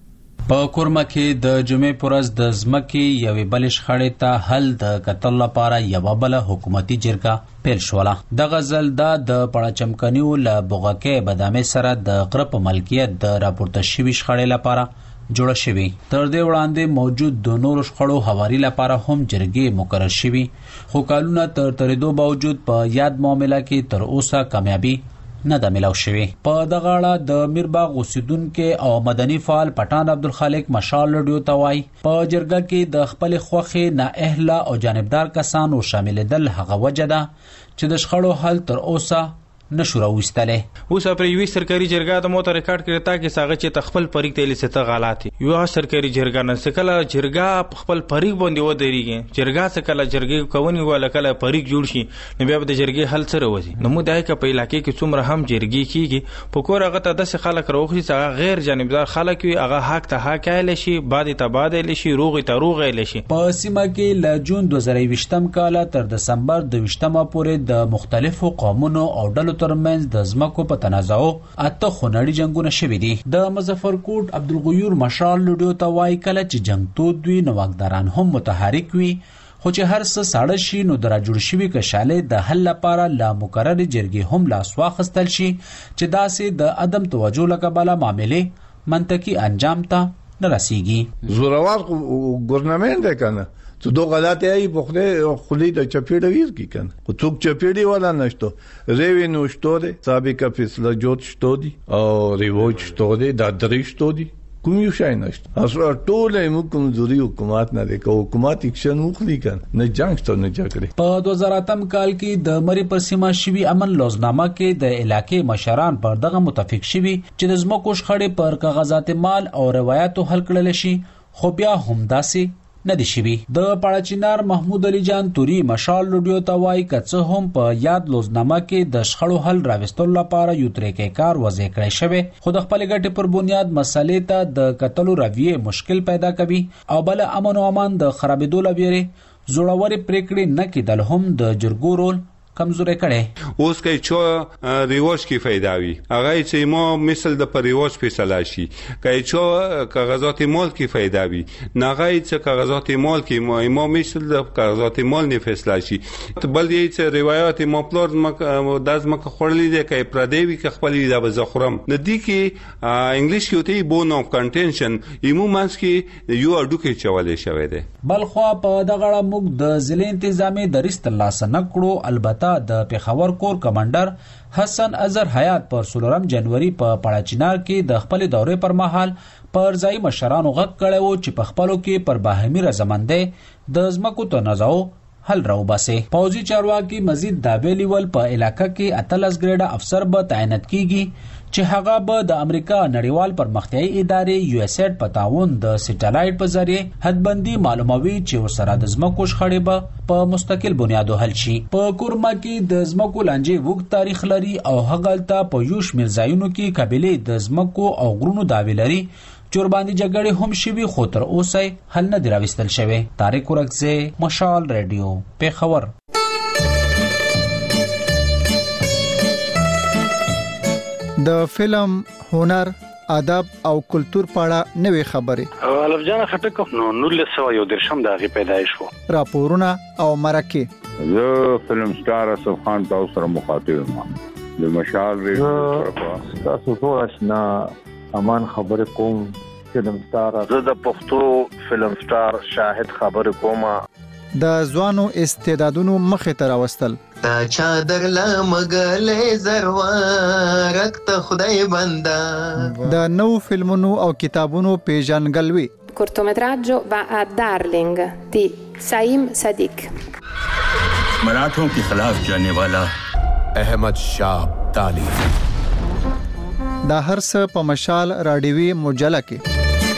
په کورما کې د جمعې پورز د ځمکې یوې بلې شخړې ته حل د کتل لپاره یوه بله حکومتي جرګه پیل شوله. دغه ځل دا د پړاچمکنیو له بوغکې بادامې سره د غره په ملکیت د راپورته شوي شخړې لپاره جوړه شوي. تر دې وړاندې موجود د نورو شخړو هواري لپاره هم جرګې مقرر شوي، خو کالونه تر تېرېدو باوجود په یاد معامله کې تر اوسه کامیابي نه ده ملاو شوی. په دغه اړه د میرباغ اوسیدونکو او مدني فعال پټان عبدالخالق مشال رادیو ته وایي په جرګه کې د خپل خوخي نه اهله او جانبدار کسانو شامل دل هغه وجه ده چې د شخړو حل تر اوسه نشو راوستله. اوس پر یوې سرکاري جرګه د موټر ریکارډ کړی تا کې ساغه چې تخپل پریک تل ست غلطي یو سرکاري جرګه نه سکله جرګه خپل پریک باندې ودرېږي. جرګه سکله جرګه کوونی ولا کله پریک جوړ شي نو بیا د جرګې حل سره وځي. نو مو دای ک په علاقې کې څومره هم جرګې کیږي په کور هغه ته د خلک روخي څنګه غیر جانبدار خلک وي هغه حق ته حق ایل شي بعد تبادل شي روغ ته روغ ایل شي. په سیمه کې ل جون 2020م کال تر دسمبر 20مه پورې د مختلفو قومونو او ډلو ترمنځ د ځمکو په تنازعو اته خونړي جنگونه شوي دي. د مظفرکوټ عبدالغیور مشال لډیو ته وایي کله چې جنگ تود وي نو واکداران هم متحرک وي، خو چې هر څه ساړه شي نو د راجوړ شوي کشالې د حل لپاره لا مقررې جرګې هم لاس واخیستل شي چې داسې د عدم توجه له کبله معاملې منطقي انجام ته نه رسیږي. زورور ګورنمنت دی کنه تو دو غلطی ای بخده خلی د چپیړه ویر کی کنه خو څوک چپیړي ولا نشته ریوی نو شته دي سابقه فیصله جوړ شته دي او ریوج شته دي د درې شته دي کوم یو شای نشته اصل ټول مو کمزوري حکومت نه دی کو حکومت اکشن وکړي کنه نه جنگ ته نه جګړه. په 2008م کال کې د مری پر سیمه شوی امن لوزنامه کې د علاقې مشران پر دغه متفق شوي چې د زمکو شخړې پر کاغذات مال او روایتو حل کړل شي، خو بیا هم داسې نه دي شوي. د پړاچینار محمود علي جان توري مشال لډیو ته وایي که هم په یاد لوزنامه کې د شخړو حل راوستلو لپاره یو طریقې کار وضع کړی شوی، خو د خپل ګټې پر بنیاد مسلې ته د کتلو رویه مشکل پیدا کوي او بل امن او امان د خرابېدو لپاره زړورې پریکړې نه کېدل هم د جرګو رول کمزوري کړي. اوس کې چې ریواج کې फायदा وي هغه چې ما مثل د پریواج فیصله شي کې چې کاغذات مال کې फायदा وي نه غي چې کاغذات مال کې ما مثل د کاغذات مال نه فیصله شي بل یې چې روایت ما پلور داز مکه خړلې ده کې پردی وي کې خپل د بزخرم د دې کې انګلیش کې ته بون اف کنټنشن ایمو مانس کې یو اډو کې چولې شوی ده. بل خو په دغه موږ د ضلع انتظامی درست الله سنکړو البته د پیښور کور کمانډر حسن اظهر حیات پر 16 جنوري په پړاچینار کې د خپل دورې پر مهال پر ځای مشرانو غږ کړی و چې په خپلو کې پر باهمي رضامندۍ د ځمکو تنازعو حل راوباسي. پوځي چارواکي مزید دا ویلي ول په علاقه کې 18 ګریډه افسر به تعینات کیږي چې هغه به د امریکا نړیوال پرمختیایي ادارې یو اس ایډ په تعاون د سټلایټ په ذریعه حدبندي معلوموي چې ورسره د ځمکو شخړې به په مستقل بنیاد حل شي. په کورما کې د ځمکو لانجې وګ تاریخ لري او هغلته په یو شمېر ځایونو کې قبيله د ځمکو او غرونو داوی لري چې باندې جګړې هم شوي خو تر اوسه حل نه دی راوستل شوی. طارق ورغزی مشال رادیو پیښور. د فلم، هنر، ادب او کلچر په اړه نوې خبرې الف جان خټک نو 1913 د غي پیدایش وو راپورونه او مرکه زه فلم سٹار اسف خان تاسو سره مخاطب یم د مشال ریډیو تاسو ټول آشنا امان خبر کوم فلم سٹار زه د پښتو فلم سٹار شاهد خبر کوم د ځوانو استعدادونو مخه ته راوستل تا چادر لمغلې زروارک ته خدای بندا د نو فلمونو او کتابونو پیژنګلوي cortometraggio va a Darling di Saim सदीक। मराठों के खिलाफ जाने वाला अहमद शाह अब्दाली। دا هر څه په مشال راډیوي مجله کې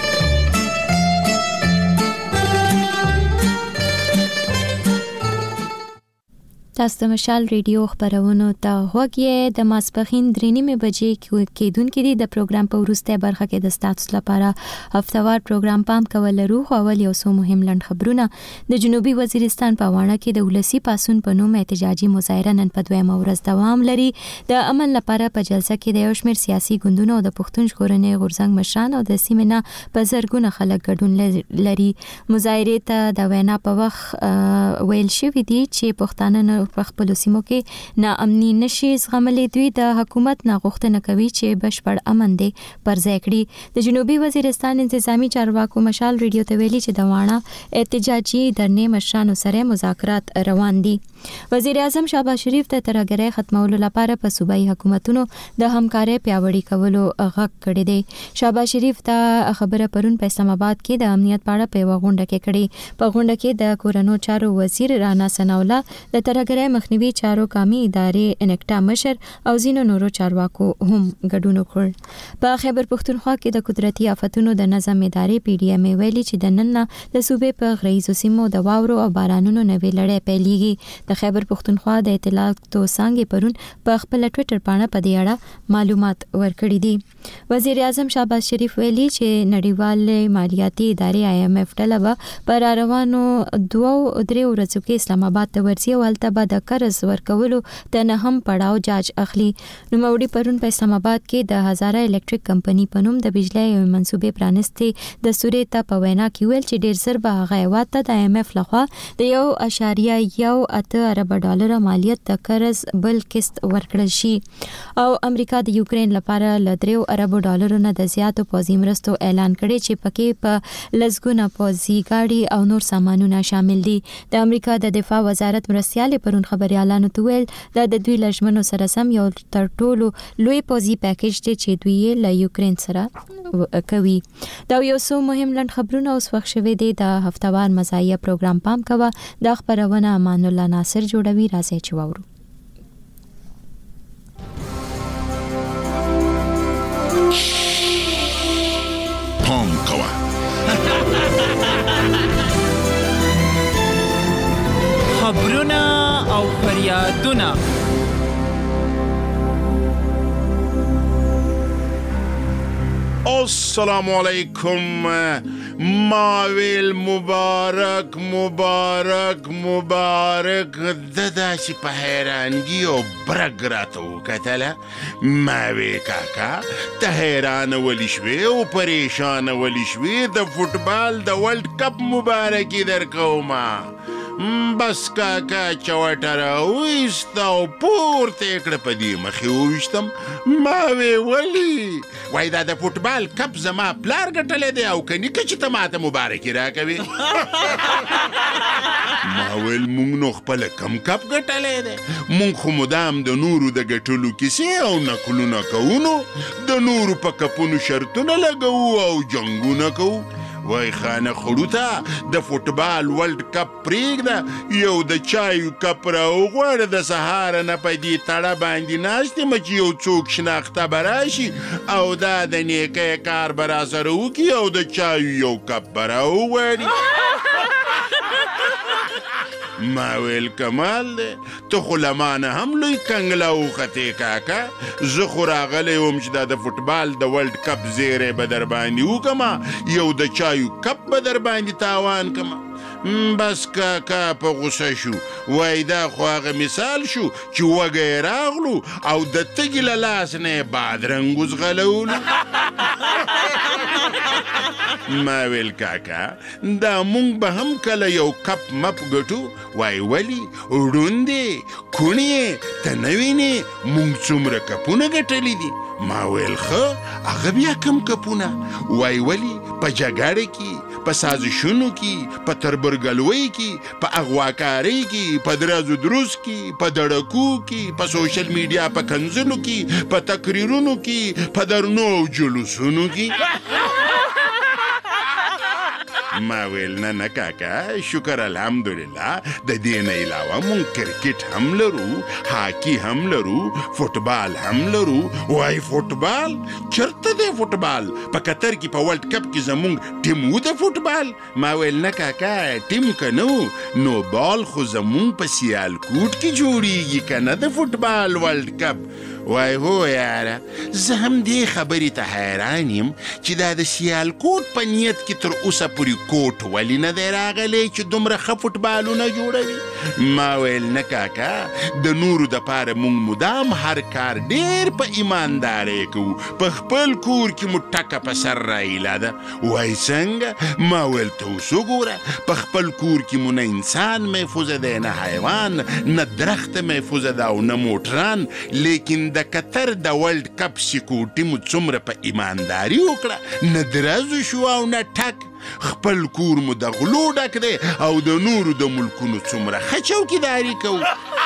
تاسو د مشال ریډیو خبرونو ته غوږی د ماسپخین 3:30 بجې کېدونکې دي. د پروګرام په وروسته برخه کې د تاسو لپاره هفتوار پروګرام پام کول لرو. خو اول یو څو مهم لنډ خبرونه. د جنوبي وزیرستان په وانه کې د ولسی پاسون په نوم احتجاجي مظاهره نن په 2 ورځ دوام لري. د امن لپاره په جلسه کې د یو شمېر سیاسي ګوندونو او د پښتون ژغورنې غورځنګ مشران او د سیمې نه په زرګونه خلک ګډون لري. مظاهره ته د وینا په وخت ویل شوی دی چې پښتانه په خپل سیمو کې ناامني نشي زغملې. دوی د حکومت نه غوښتنه کوي چې بشپړ امن دی پر ځای کړي. د جنوبي وزیرستان انتظامی چارواکو مشال ریډیو ته ویلي چې د وانه احتجاجي درنې مشرانو سره مذاکرات روان دي. وزیر اعظم شهباز شریف ته ترهګرۍ ختمولو لپاره په صوبایي حکومتونو د همکارۍ پیاوړي کولو غږ کړی دی. شهباز شریف ته خبره پرون په اسلام آباد کې د امنیت په اړه په غونډه کې کړې. په غونډه کې د کورونو چارو وزیر رانا ثناءالله، د ترهګرۍ مخنیوي چارو قومي ادارې انکټا مشر او ځینو نورو چارواکو هم ګډون وکړ. په خیبر پښتونخوا کې د قدرتي آفتونو د نظم ادارې پی ډی ایم ویلي چې د نن نه د صوبې په غریزو سیمو د واورو او بارانونو نوې لړۍ پیلېږي. د خیبر پښتونخوا د اطلاعاتو څانګې پرون په خپل ټوئیټر باندې په دې اړه معلومات ورکړي دي. وزیر اعظم شهباز شریف ویلي چې نړیوال مالیاتي ادارې آی ایم ایف ډله پر روانو 2-3 ورځو کې اسلام آباد ته ورسي او هلته د قرض ورکولو د نه هم پړاو جاج اخلي. نوموړي پرون په اسلام آباد کې د هزاره الکتریک کمپنی په نوم د بجلی یو منصوبې پرانستې د سورې ته په وینا کې ویل چې ډیر زر به هغه هیواد ته د آی ایم ایف لخوا د 1.18 ارب ډالر مالیت د قرض بل قسط ورکړل شي. او امریکا د یوکرين لپاره ل 3 ارب ډالر نه د زیاتو پوځي مرستو اعلان کړي چې پکې په لزګونه پوځي ګاډي او نور سامانونه شامل دي. د امریکا د دفاع وزارت مرستيال پرون خبريالانو ته ویل دا د دوی لجمنو سره سم یو تر ټولو لوی پوځي پیکیج دی چې دوی یې له یوکرين سره کوي. دا یو څو مهم لنډ خبرونه اوس وخت شوه دي. د هفتوار مزایه پروګرام پام کوه. د خبرونه امان الله ناصر جوړوي. راځي چې وورو. پام کوه. خبرونه او فریادونه السلام علیکم. ماویل مبارک مبارک مبارک. داسې په حیرانګي او برګ راته وکتله. ماوی کاکا ته حیرانه ولې شوې او پریشانه ولې شوې؟ د فوټبال د ورلد کپ مبارکي درکومه. بس کاکا چوټه راویسته او پورته یې کړه، په دې مخې وویشتم. ما ویلي وایي دا د فوټبال کپ زما پلار ګټلی دی او که نیکه چې ته ماته مبارکي راکوې. ما ویل مونږ نو خپله کم کپ ګټلی دی؟ مونږ خو مدام د نورو د ګټلو کیسې او نکلونه کوو، نو د نورو په کپونو شرطونه لګوو او جنګونه کوو. وای خانه خړو ته د فوټبال ورلد کپ پرېږده، یو د چایو کپ راوغواړه، د سهاره نه په دې تړه باندې ناست یم چې یو څوک شناخته به راشي او دا د نیکۍ کار به راسره وکړي او د چایو یو کپ به راوغواړي. ما ویل کمال دی، ته خو له مانه هم لوی کنګله وختې کاکا. زه خو راغلی وم چې دا د فوټبال د ورلد کپ زیری به در باندې وکړمه، یو د چایو کپ به در باندې تاوان کړمه. بس کاکا په غوسه شو، وای دا خو هغه مثال شو چې وږی راغلو او د تږي له لاس نه یې بادرنګ وزغلولو. ما ویل کاکا دا مونږ به هم کله یو کپ مپ ګټو. وای ولی ړوند دی کوڼ یې ته نه وینې مونږ څومره کپونه ګټلي دي؟ ما ویل ښه هغه بیا کم کپونه؟ وای ولی په جګړه کې، په سازشونو کې، په تربورګلوۍ کې، په اغواکارۍ کې، په درازو دروز کې، په دړکو کې، په سوشل میډیا په کنځلو کې، په تقریرونو کې، په درنو او جلوسونو کې. ما ویل نه کاکا شکر الحمدلله د دې نه علاوه مونږ کرکټ هم لرو، هاکی هم لرو، فوټبال هم لرو. وای فوټبال چرته دی فوټبال؟ په قطر کې په ورلد کپ کې زمونږ ټیم و د فوټبال. ما ویل نه کاکا ټیم که نه نو بال خو زمونږ په سیالکوټ کې جوړیږي که نه د فوټبال ورلد کپ. وای هو یاره زه هم دې خبرې ته حیران یم چې دا د سیالکوټ په نیت کې تر اوسه پورې کوټ ولې نه دی راغلی چې دومره ښه فوټبالونه جوړوي. ما ویل نه کاکا د نورو دپاره مونږ مدام هر کار ډېر په ایماندارۍ کوو، په خپل کور کې مو ټکه په سر رایله ده. وای څنګه؟ ما ویل ته اوس وګوره په خپل کور کې مو نه انسان محفوظه دی، نه حیوان، نه درخت محفوظه ده او نه موټران. لیکن د قطر د ورلد کپ سیکورټي مو څومره په ایمانداري وکړه، نه درزو شو او نه ټک. خپل کور مو د غلو ډک دی او د نورو د ملکونو څومره ښه چوکیداري کوو.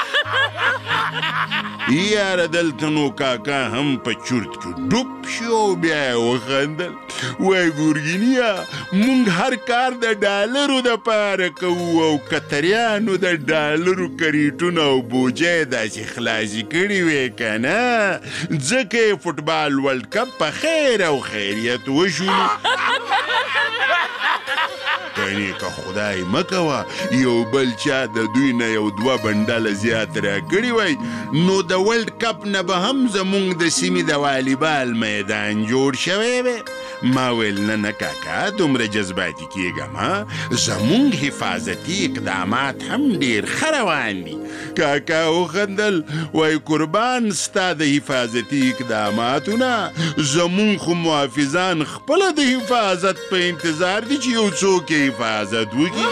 یاره دلته نو کاکا هم په چورت کې ډوب شو او بیا یې وخندل. وای ګورګینیا مونږ هر کار د ډالرو دپاره کوو او قطریانو د ډالرو کریټونه او بوجه داسې خلاصې کړي وې که نه ځکه یې فوټبال ورلد کپ په خیر او خیریت وشولو. کنی که خدای مکوه یو بل چا د دوی نه یو 2 بنډله زیات راکړي وای نو د ورلد کپ نه به هم زمونږ د سیمې د والیبال میدان جوړ شوی وی. ما ویل نه کاکا دومره جذباتي کېږه ما، زمونږ حفاظتي اقدامات هم ډېر ښه روان دي. کاکا وخندل وای قربان ستا د حفاظتي اقداماتو نه زمونږ خو محافظان خپله د حفاظت په انتظار دي چې یو څوک حفاظت وکړي.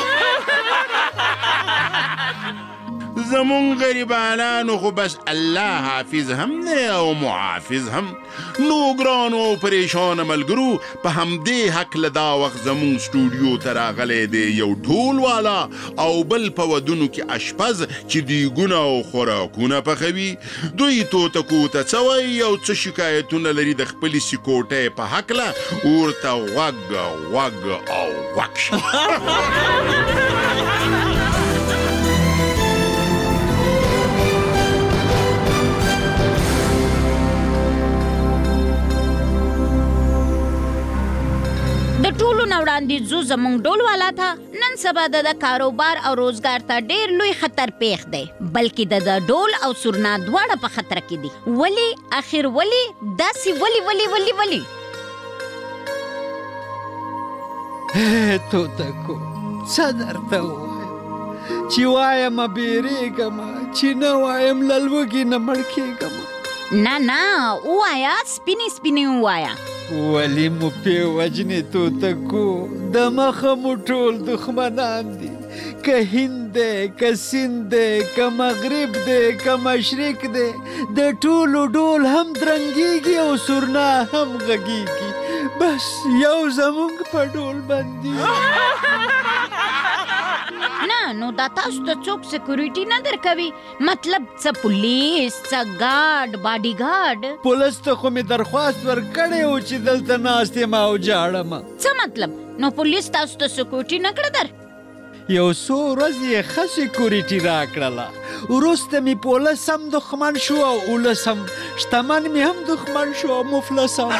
زمون غریبانانو خو بس الله حافظ هم دی او محافظ هم. نو ګرانو او پریشان ملګرو په همدې هکله دا وخت زمون سټوډیو ته راغلی دی یو ډول والا او بل په ودونو کې اشپز چې دیګونه او خوراکونه پخوي. دوی توتکو ته څه وایي او څه شکایتونه لري د خپلې سیکورټۍ په هکله ورته غوږ او غوږ شي. د ټولو نه وړاندې ځو زموږ ډول والا ته نن سبا د کاروبار او روزګار ته ډېر لوی خطر پیښ دی، بلکې د ډول او سورنا دواړه په خطر کې دي. ولی اخر ولی داسې ولی توتکو څه درته ووایم چې وایم بیریږم چې نه وایم له لوږې نه مړ کېږم. نه ووایا سپینې ووایا. ولی مو پې وجنې توتکو د مخه مو ټول دښمنان دي، که هند دی که سیند دی که مغرب دی که مشرق دی، د ټولو ډول هم درنګېږي او سورنا هم غږېږي، بس یو زمونږ په ډول باندې. نه نو دا تاسو ته څوک سیکورټي نه درکوي؟ مطلب څه پولیس، څه ګارډ، باډي ګارډ؟ پولیس ته خو مې درخواست ورکړی و چې دلته ناست یم او جاړم. څه مطلب؟ نو پولیس تاسو ته سیکورټي نه کړه در؟ یو څو ورځې یې ښه سیکورټي راکړله، وروسته مې پولیس هم دښمن شو او اولس هم، شتمن مې هم دښمن شو او مفلس هم.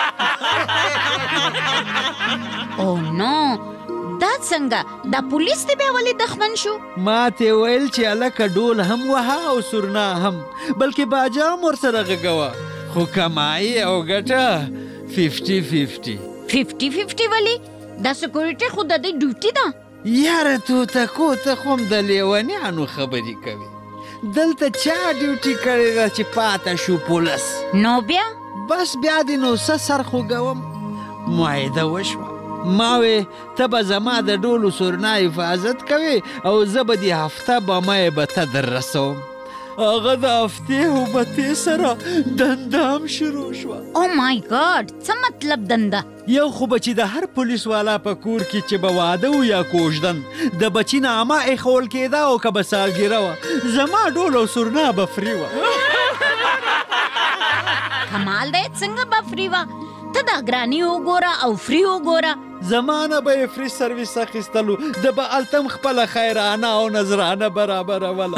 او نو دا څنګه؟ دا پولیس دی بیا ولې دښمن شو؟ ما ته ویل چې هلکه ډول هم وهه او سورنا هم، بلکې باجه هم ورسره غږوه، خو کمایي او ګټه 50-50. 50-50 ولې؟ دا سیکورټي خو د دې ډیوټي ده. یاره توتکو ته خو هم د لیونیانو خبرې کوي. دلته چا ډیوټي کړې ده چې پاته شو پولیس؟ نو بیا؟ بس بیا دې نو څه سر خوږوم. معاهده وشوه، ما وې ته به زما د ډولو سورنا حفاظت کوې او زه به دې هفته بمه به ته در رسوم. هغه د هفتې او بتې سره دنده هم شروع شوه. او مای ګاډ، څه مطلب دنده؟ یو خو به چې د هر پولیس والا په کور کې چې به واده و یا کوژدن د بچي نامه ایښول کېده او که به سالګیره وه زما ډول او سورنا به فري وه. کمال دی، څنګه به فري وه؟ ته دا ګرانی وګوره او فری وګوره. زمانه به فری سرویس اخیستلو د به التم خپل خیرانه او نظرانه برابر ولا.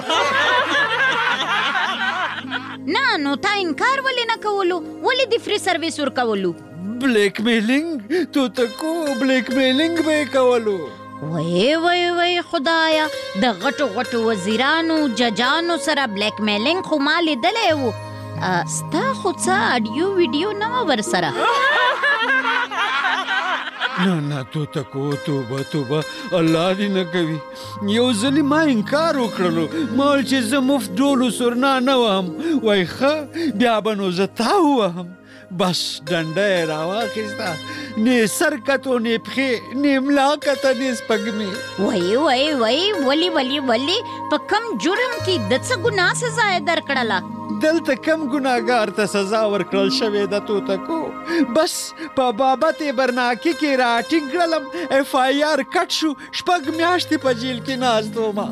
نه نو تا انکار ولې نه کولو؟ ولې د فری سرویس ورکولو؟ بلیک میلینګ تو تکو بلیک میلینګ به کولو. وای خدایا د غټو وزیرانو ججانو سره بلیک میلینګ خو ما لیدلی و. ستا خو څه اډیو ویډیو نه وه ورسره؟ نه تو تکو توبه الله دې نه کوي. یو ځلې ما انکار وکړلو ما ویل چې زه مفت ډول و سرنا نه وهم. وای ښه بیا به نو زه تا ووهم. بس ډنډه یې راواخیسته، نه سر کتو نه پښې نه ملا کته نه سپږمې. ولی په کم جرم کې د څه ګناه سزا یې درکړله؟ دلته کم ګناهګار ته سزا ورکړل شوې ده توتکو. بس په بابت برناکي کې راټینګ کړلم، اف آی آر کټ شو، 6 میاشتې په جیل کې ناست وم.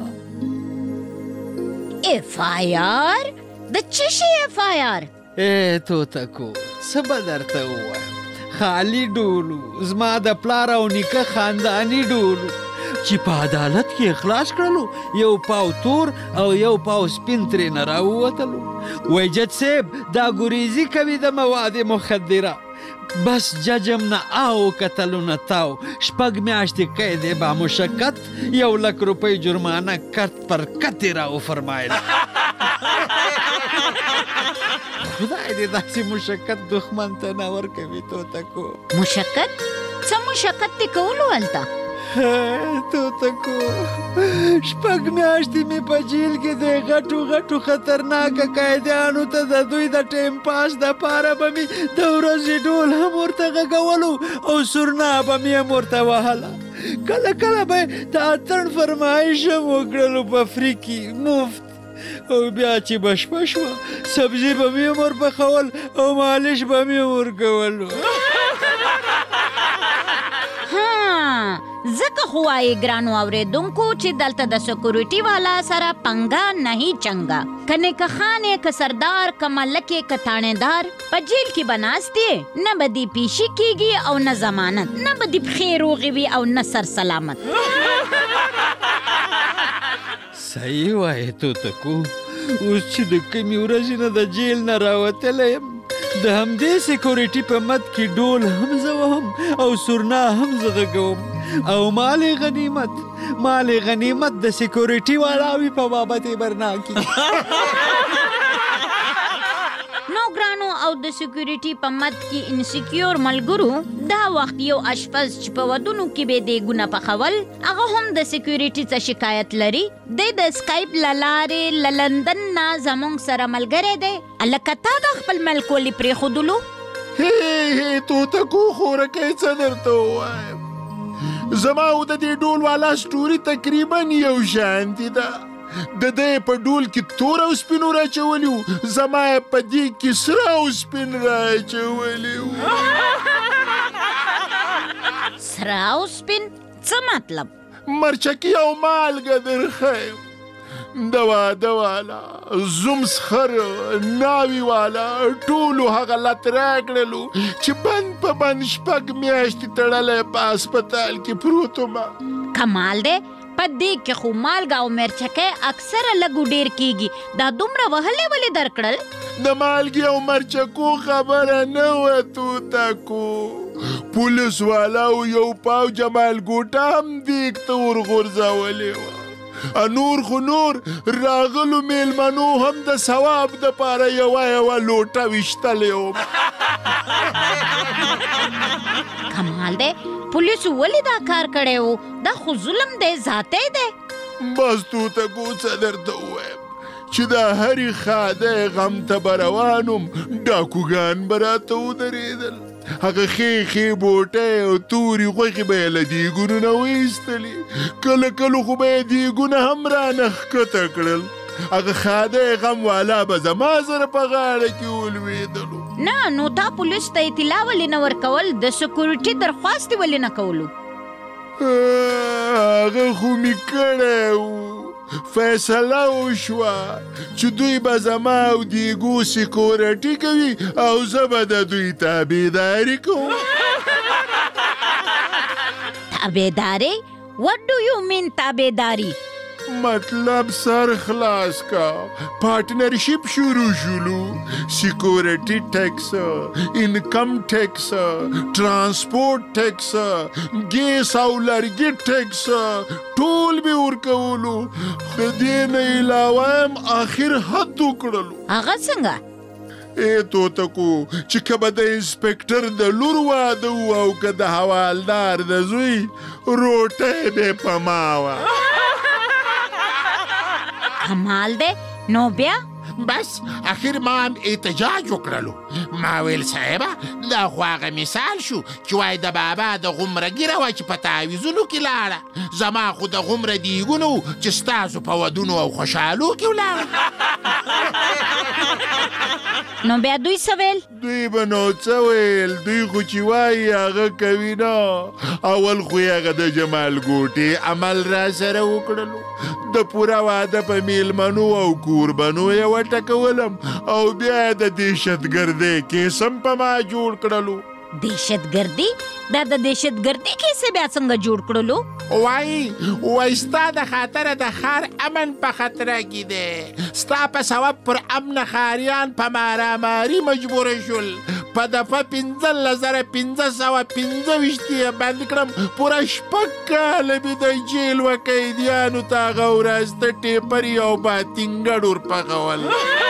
اف آی آر؟ د څه شي اف آی آر؟ توتکو څه به درته ووایم، خالي ډولو زما د پلار او نیکه خانداني ډولو چې په عدالت کې اخلاص کړلو. یو پاو تور او یو پاو سپین ترېنه راووتلو. وای جج صاحب دا ګریزي کوي د مواد مخدره. بس ججم نه آو کتلو نه تاو، 6 میاشتې قید با مشقت، 1,00,000 روپۍ جرمانه کټ پر کتې راو فرمایل. خدای دې داسې مشقت دښمن ته نه ورکوي توتکو. مشقت؟ څه مشقت دې کولو هلته؟ توتکو 6 میاشتې مې په جیل کې د غټو خطرناکه قیدیانو ته د دوی د ټیم پاس دپاره به مې د ورځې ډول هم ورته غږولو او سرنا به مې هم ورته وهله. کله به د اتڼ فرمایش هم وکړلو په فری کې مفت. او بیا چې بشپه شوه سبزي به مې هم ورپخول او مالش به مې ورکولو. ځکه خو وایي ګرانو اورېدونکو چې دلته د سکیورټي والا سره پنګه نه چنګه. که نیکه خان یې که سردار که ملک یې که تاڼېدار په جیل کې به ناست یې، نه به دې پیشي کېږي او نه ضمانت، نه به دې پښې روغې وي او نه سر سلامت. صحیح وایې توتکو. اوس چې د کمې ورځې نه د جیل نه راوتلی یم، د همدې سکیورټي په مد کې ډول هم زه وهم او سرنا هم زه غږوم او مال غنیمت د سکیورټي والا وي په بابت برناکي. نو ګرانو او د سکیورټي په مد کې انسیکیور ملګرو، دا وخت یو اشپز چې په ودونو کې به دیګونه پخول، هغه هم د سکیورټي څخه شکایت لري. د سکایپ له لارې له لندن نه زموږ سره ملګری دی. هلکه تا دا خپل ملک ولې پرېښودلو؟ توتکو خورکۍ څه درته ووایم، زما او د دې ډول والا سټوري تقریبا یو شانتي ده. د ده په ډول کې تور او سپین راچولي وو، زما یې په دې کې سره او سپین راچولي وو. سره او سپین څه مطلب؟ مرچکي او مالګه درښیم، د واده والا، زوم سخر، ناوي والا ټولو هغه لت راکړلو چې بند په بند 6 میاشتې تړلی په هسپتال کې پروت وم. کمال دی، په دې کې خو مالګه او مرچکۍ اکثره لږ ډېر کېږي. دا دومره وهلې ولې درکړل؟ د مالګې او مرچکو خبره نه وه توتکو. پولیس والاو یو پاو جمال ګوټه هم دیګ ته ورغورځولې وه. نور خو نور راغلو میلمنو هم د ثواب دپاره یوه لوټه ویشتلې وم. کمال دی، پولیسو ولې دا کار کړی و؟ دا خو ظلم دی، ذاتی دی. بس توتکو څه درته ووایم چې دا هرې خاده غم ته به روانم، ډاکوګان به راته ودرېدل. هغه ښې بوټۍ او تورې غوښې به یې له دیګونو نه وایستلې، کله خو به یې دیګونه هم رانه ښکته کړل. هغه خاده غم والا به زما سره په غاړه کې ولوېدلو. نه نو تا پولیس ته اطلاع ولې نه ورکول؟ د سکیورټي درخواست ولې نه کولو؟ هغه خو مې کړی و، فیصله وشوه چې دوی به زما او دیګو سیکورټي کوي او زه به د دوی تابعداري کوم. تابعداري؟ What do you mean تابعداري؟ مطلب سر خلاص کا پارٹنرشپ شروع شلو سیکورٹی ٹیکس انکم ټیکس ترانسپورت ټیکس ګیس او لرګي ټیکس ټول به ورکولو خو دې نه علاوه هم اخر حد وکړلو. هغه څنګه؟ تو تکو چې کبه د انسپکټر د لور واده او که د حوالدار د زوی روټۍ به پماوه. کمال دی نو بیا بس اخر ما هم احتجاج وکړلو. ما ویل صاحبه دا خو هغه مثال شو چې وای د بابا د غومره ګیره وه چې په تعویضونو کې لاړه، زما خو د غومره دیګونو چې ستاسو په ودونو او خوشحالو کې ولاړه. نو بیا دوی څه ویل؟ دوی به نو څه ویل، دوی خو چې وایي هغه کوي نه. اول خو یې هغه د جمال ګوټې عمل را سره وکړلو، د پوره واده په میلمنو او کوربنو یې وټکولم او بیا یې د دهشتګردۍ کیسم په ما جوړ کړلو. دهشتګردي؟ دا د دهشتګردي کیسې بیا څنګه جوړ کړلو؟ وای ستا د خاطره د ښار امن په خطره کې دی. ستا په سبب پر امن ښاریان په ماراماري مجبوره شول. په دفعه 15,525 یې بند کړم. پوره 6 کاله مې د جیل و قیدیانو ته هغه ورځ د ټیپري او باتینګډ ورپخول.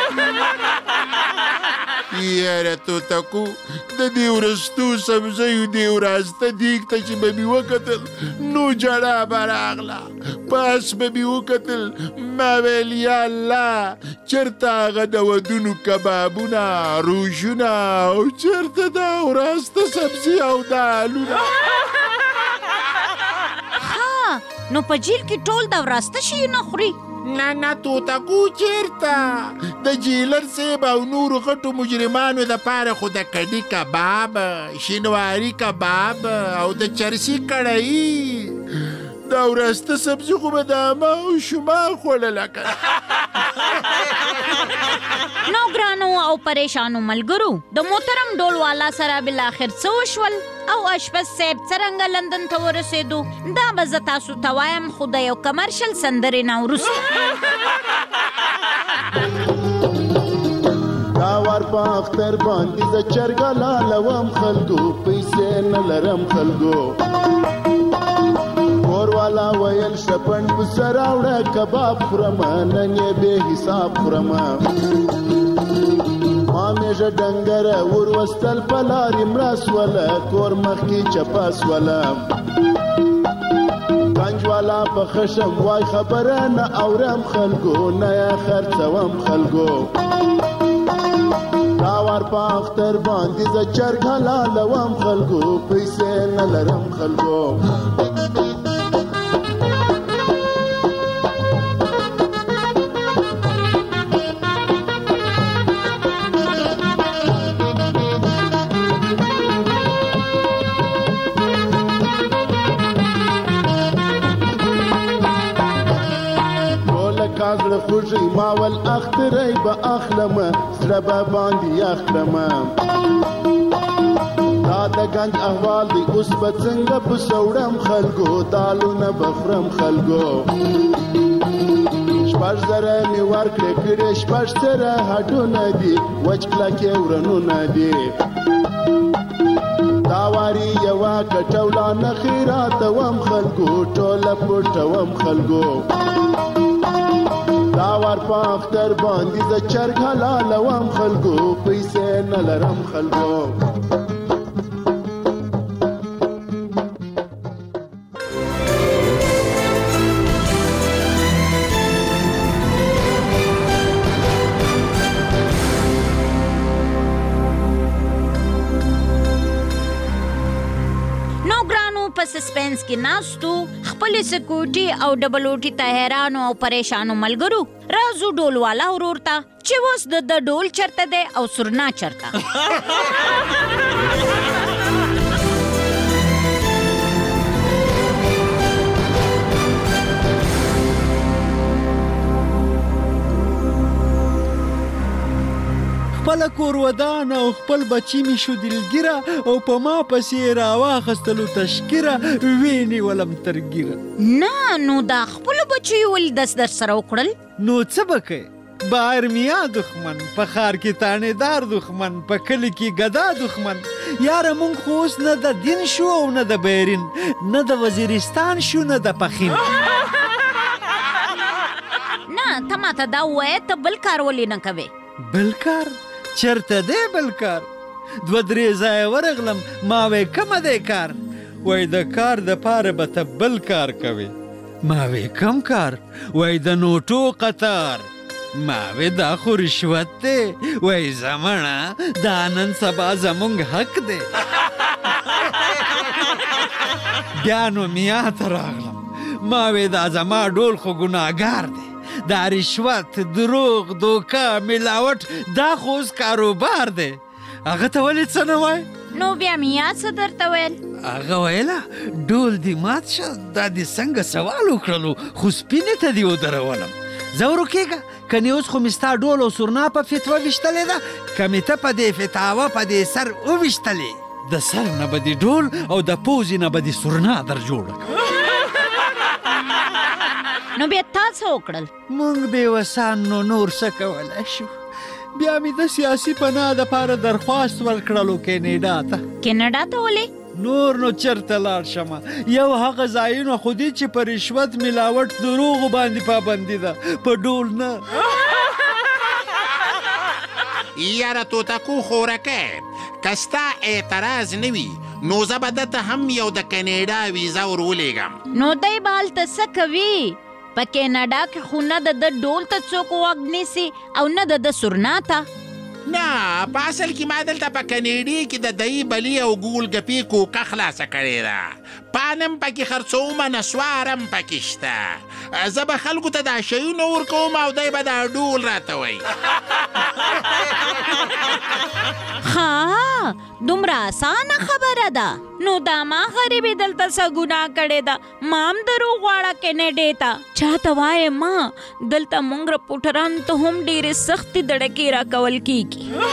یاره توتکو د دې وروستو سبزیو دې وراسته دیګ ته چې به مې وکتل نو جړا به راغله. پاس به مې وکتل ما ویل یا الله چېرته هغه د ودونو کبابونه روشونه او چېرته دا وراسته سبزي او دالونه. ها نو په جیل کې ټول د وراسته شیونه خوري؟ نه توتکو چیرته د جیلر صاحب او نورو غټو مجرمانو دپاره خو د کډي کباب، شینواري کباب او د چرسي کړایي دا وراسته سبزي خو به د عامه او شما خوړله که. نو ګرانو او پریشانو ملګرو د محترم ډول والا سره بالاخر څه وشول او اشپز صاحب څرنګه لندن ته ورسېدو دا به زه تاسو ته وایم، خو د یو کمرشل سندرې نه وروسته. دا وار په اختر باندې زه چرګه لالوم خلکو، پیسې نه لرم خلکو. کور والا ویل شپن پسه راوړه کباب خورم، نن یې بې حساب خورم. ما میژه ډنګره ور وستل په لارې مړه سوله، کور مخکې چپه سوله. گنج والا په خشم وای خبره نه اورم خلکو، نه یې خرڅوم خلکو. دا وار په اختر باندې زه چرګ حلالوم خلکو، پیسې نه لرم خلکو. کاغړ خوږی ماول اخترای به اخلم، زړه به باندې اخلم. دا د گنج احوال دی اوس به څنګه پسه وړم خلکو، دالونه به خورم خلکو. 6,000 مې ورکړې کړې 6,000 هډونه دي، وچ کلکې ورنونه دي. دا واري یوه کټوله نه خیراتوم خلکو، ټوله پټوم خلکو. دا وار په اختر باندې زه چرګ حلالوم خلکو، پیسې نه لرم خلکو. سسپنس کې ناستو خپل سکوټي او ډبل اوټي ته حیرانو او پریشانو ملګرو رازو ډول والا ورور ته چې اوس د ډول چرته دی او سرنا چرته. خپل کور ودان او خپل بچی می شو دلګیره او په ما پسې راواخستلو تشکیره ویني ولم ترګیره نه نو دا خپل بچی ول دس در سره وکړل نو څه بکې بهر میا دښمن په ښار کې تانیدار دښمن په کلي کې ګدا دښمن یاره مونږ خو اوس نه د دین شو او نه د بیرین نه د وزیرستان شو نه د پخین نه ته ماته دا ووایه ته بل کار ولې نه کوې بل کار چرته دی بل کار 2-3 ځایه ورغلم ما وی کومه دی کار وای د کار دپاره به ته بل کار کوې ما وی کم کار وای د نوټو قطار ما وی دا خو رشوت دی وای زمانه دا نن سبا زمونږ حق دی بیا نو میا ته راغلم ما وی دا زما ډول خو ګناهګار دی دا رشوت دروغ دوکه ملاوټ دا خو اوس کاروبار دی هغه ته ولې څه نه وای نو بیا میا څه درته ویل هغه ویله ډول دې مات شه دا دې څنګه سوال وکړلو خو سپینې ته دې ودرولم زه ورکېږه کنې اوس خو مې ستا ډول او سورنا په فتوه ویشتلې ده که مې ته په دې فتاوه په دې سر وویشتلې د سر نه به دې ډول او د پوزې نه به دې سورنا در جوړه نو بیا تا څه وکړل مونږ بېوسان نو نور څه کولی شو بیا مې د سیاسي پناه دپاره درخواست ورکړلو کینیډا ته کینیډا ته ولې نور نو چرته لاړ شمه یو هغه ځایونه خو دي چې په رشوت ملاوټ دروغو باندې پابندي ده په ډول نه یاره توتکو خورکه که ستا اعتراض نه وي نو زه به دته هم یو د کینیډا ویزا ور ولېږم نو دی به هلته څه کوي په کینیډا کې خو نه د ډول ته څوک غوږ نیسي او نه د سورنا ته نه په اصل کې ما دلته په کینیډي کې د دهی بلی او ګول ګپې کوکه خلاصه کړې ده پانم پکې خرڅومه نسوار هم پکې شته زه به خلکو ته دا شیونه ورکوم او دی به دا ډول راته وایي ها دومره اسانه خبره ده نو دا ما غریبې دلته څه ګناه کړې ده ما هم دروغ غواړه کینیډې ته چاته وایم ما دلته مونږ رپوټرانو ته هم ډېرې سختې دړکې راکول کېږي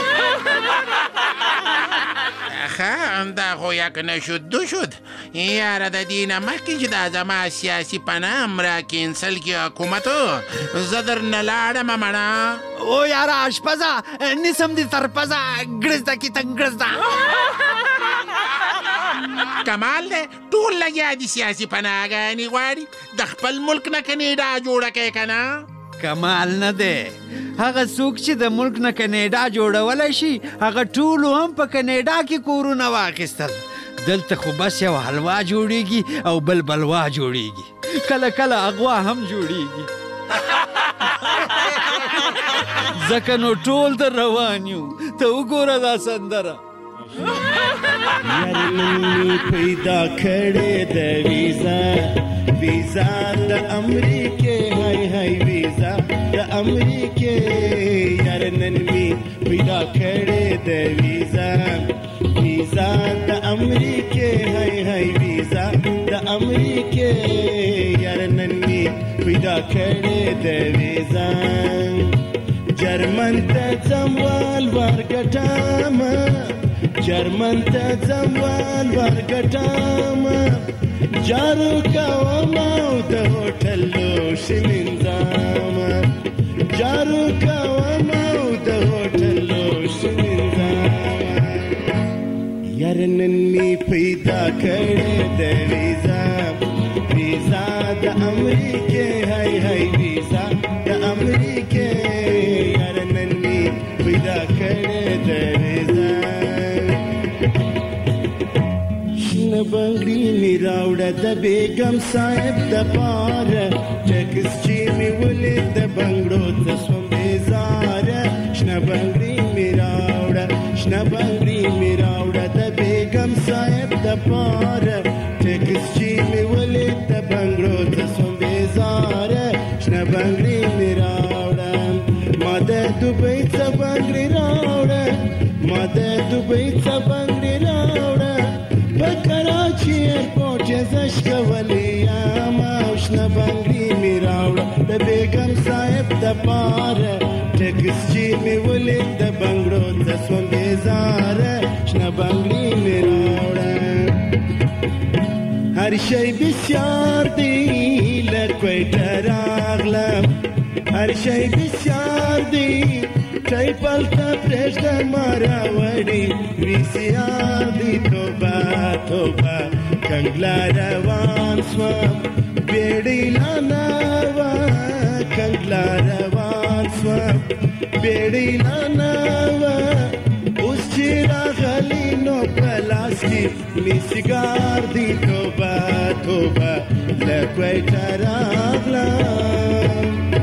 ښه دا خو یک نشد دو شد یاره د دې نه مخکې چې دا زما سیاسي پناه هم را کینسل کړي حکومتو زه درنه لاړم مړه او یاره اشپزه نیسم دې ترپزه ګړزده کې تنګړزده کمال دی ټول لګیا دي سیاسي پناهګانې غواړي د خپل ملک نه کینیډا جوړه کوي که نه کمال نه دی هغه څوک چې د ملک نه کینیډا جوړولی شي هغه ټولو هم په کینیډا کې کورونه واخیستل دلته خو بس یو حلوا جوړیږي او بل بلوا جوړیږي کله کله اغوا هم جوړیږي ځکه نو ټول در روان یو ته وګوره دا سندره یار نن پیدا کړې د ویزا د امریکې هاي هاي ویزا د امریکې یار نن می پیدا کړې د ویزا د امریکې هاي هاي ویزا د امریکې یار نن می پیدا کړې د ویزا جرمن ته ځموال ورګټم جرمن ته ځموال ورګټم جارو کوم او د هوټل لوښي منځم جارو کوم او د هوټل لوښي منځم یار نن می پیدا کړې د ویزا د امریکې هاي هاي ویزا د امریکې یار نن می پیدا کړې د ویزا شنه بنګړي می راوړه د بیگم صاحب د پاره ټکس چې می ولې د بنګړو ته سوم بیزاره شنه بنګړي می راوړه د بیگم صاحب د پاره ټکس چې می ولې د بنګړو ته سوم بیزاره شنه بنګړي می راوړه ما د دوبۍ څه بنګړي راوړه ما د دوبۍ څه بنګړي راوړه په کراچي ایرپورټ یې زش کولی یم او شنه بنګړي مې راوړه د بیګم صاحب د پاره ټکس چې مې ولید د بنګړو ته سوم بیزاره شنه بنګړي مې راوړه هر شی بسیار دی له کویټه راغلم هر شی بسیار دی ټایپل ته پرېږده ما راوړي ویسیار دی توبه توبه کنګلا روان سوم بیړۍ لا نه وه کنګلا روان سوم بیړۍ لا نه وه اوس چې راغلی نو په لاس کې مې سیګار دی توبه توبه له کویټه راغلم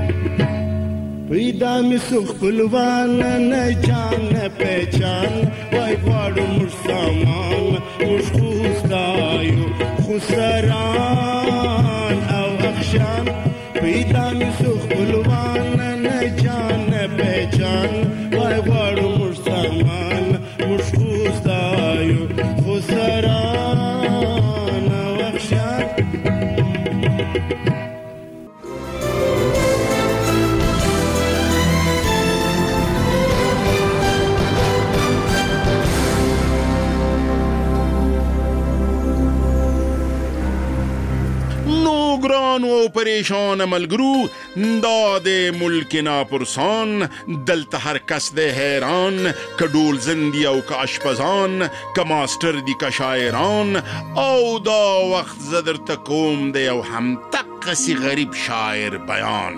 پیدا مې سو خپلوان نه جان نه پہچان وای غواړو موږ سامان موږ خو ستایو خسران او اخشان پیدا مې سو خپلوان نه جان نه پہچان وای غواړو موږ سامان موږ خو ستایو خسران او اخشان ګرانو او پریشان ملګرو دا د ملک ناپرسان دلته هر کس د حیران که ډول زندي او که اشپزان که ماستر دي که شاعران او دا وخت زه درته کوم د یو همدقسې غریب شاعر بیان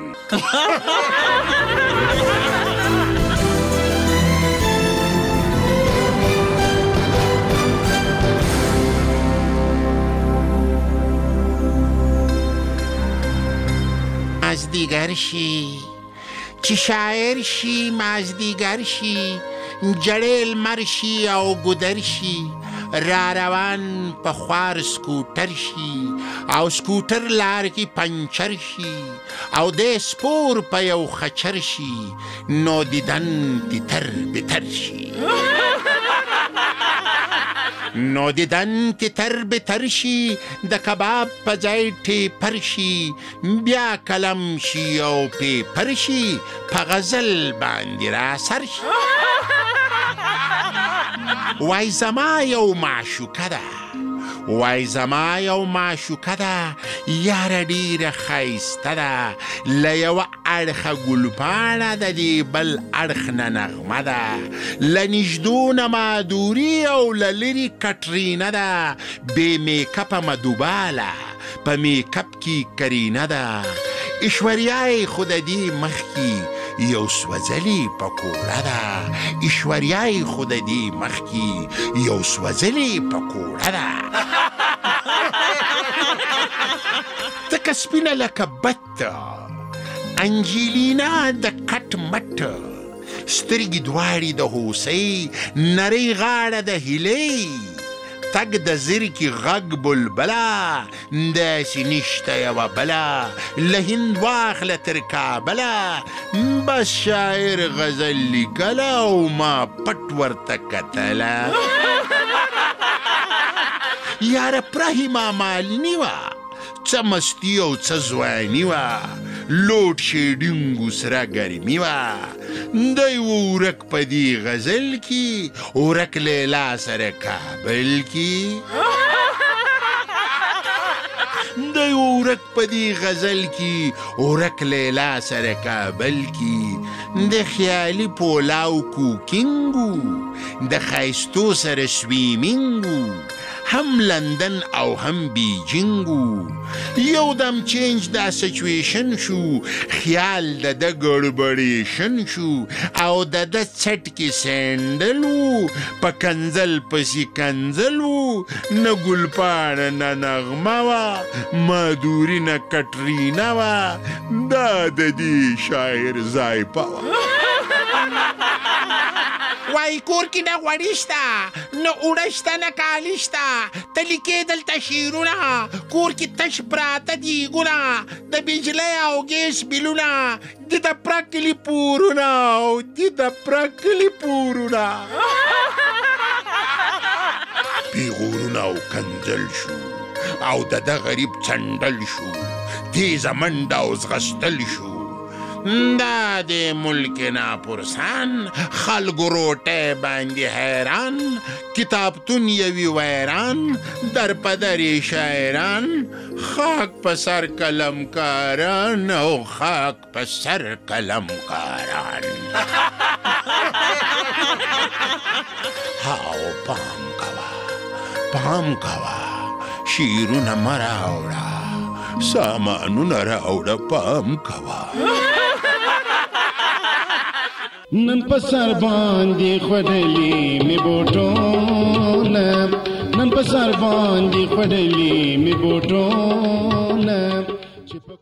مازدیگر شي چې شاعر شي مازدیگر شي جړې لمر شي او ګودر شي را روان په خوار سکوټر شي او سکوټر لار کې پنچر شي او د سپور په یو خچر شي نو دیدن تتر بتر شي نو دیدن تتر بتر شي د کباب په ځای ټیپر شي بیا کلم شي او پیپر شي په غزل باندې را سر شي وای زما یو معشوقه ده وای زما یو معشوقه ده یاره ډېره ښایسته ده له یوه اړخه ګلپاڼه د دې بل اړخ نه نغمه ده له نږدو نه مادوري او له لرې کټرینه ده بې میکپه مدوباله په میکپ کې کرینه ده ایشوریای خو د دې مخکې یو سوځلې پکوړه ده ایشوریای خو د دې مخکې یو سوځلې پکوړه ده تکه سپینه لکه بته انجلینا د کټ مټ سترګې دواړې د هوسۍ نرۍ غاړه د هیلۍ تګ د زرکې غږ بلبله داسې نشته یوه بله له هند واخله تر کابله بس شاعر غزل لیکله او ما پټ ورته کتله یاره پرهیما مالني وه څه مستي او څه ځواني وه لوډ شیډینګ سره ګرمي وه دی ورک په دې غزل کې ورک لیلا سره کابل کې دی ورک په دې غزل کې ورک لیلا سره کابل کې د خیالي پولاو کوکینګو د ښایستو سره سویمینګو هم لندن او هم بیجینګو یو دم چینج دا سچویشن شو خیال د ده ګړبړیشن شو او د ده څټ کې سینډل وو په کنزل پسې کنزل وو نه ګلپاڼه نه نغمه وه مادوري نه کټرینه وه دا د دې شاعر ذایقه وه وای کور کې نه غوړي شته نه اوړه شته نه کالي شته ته لیکې دلته شعرونه کور کې تش پراته دیګونه د بجلۍ او ګیس بیلونه د ده پرکلي پورونه او د ده پرکلي پورونه پیغورونه او کنځل شو او د ده غریب څنډل شو تیزه منډه او ځغستل شو دا د ملک ناپرسان خلکو روټۍ باندې حیران کتابتون یوي ویران در په درې شاعران خاک په سر قلمکاران او خاک په سر قلمکاران هاو پام کوا شیرونه مراوړه سامانونه راوړه پام کوا نن په سر باندې خړلې مې بوټونه نن په سر باندې خړلې مې بوټونه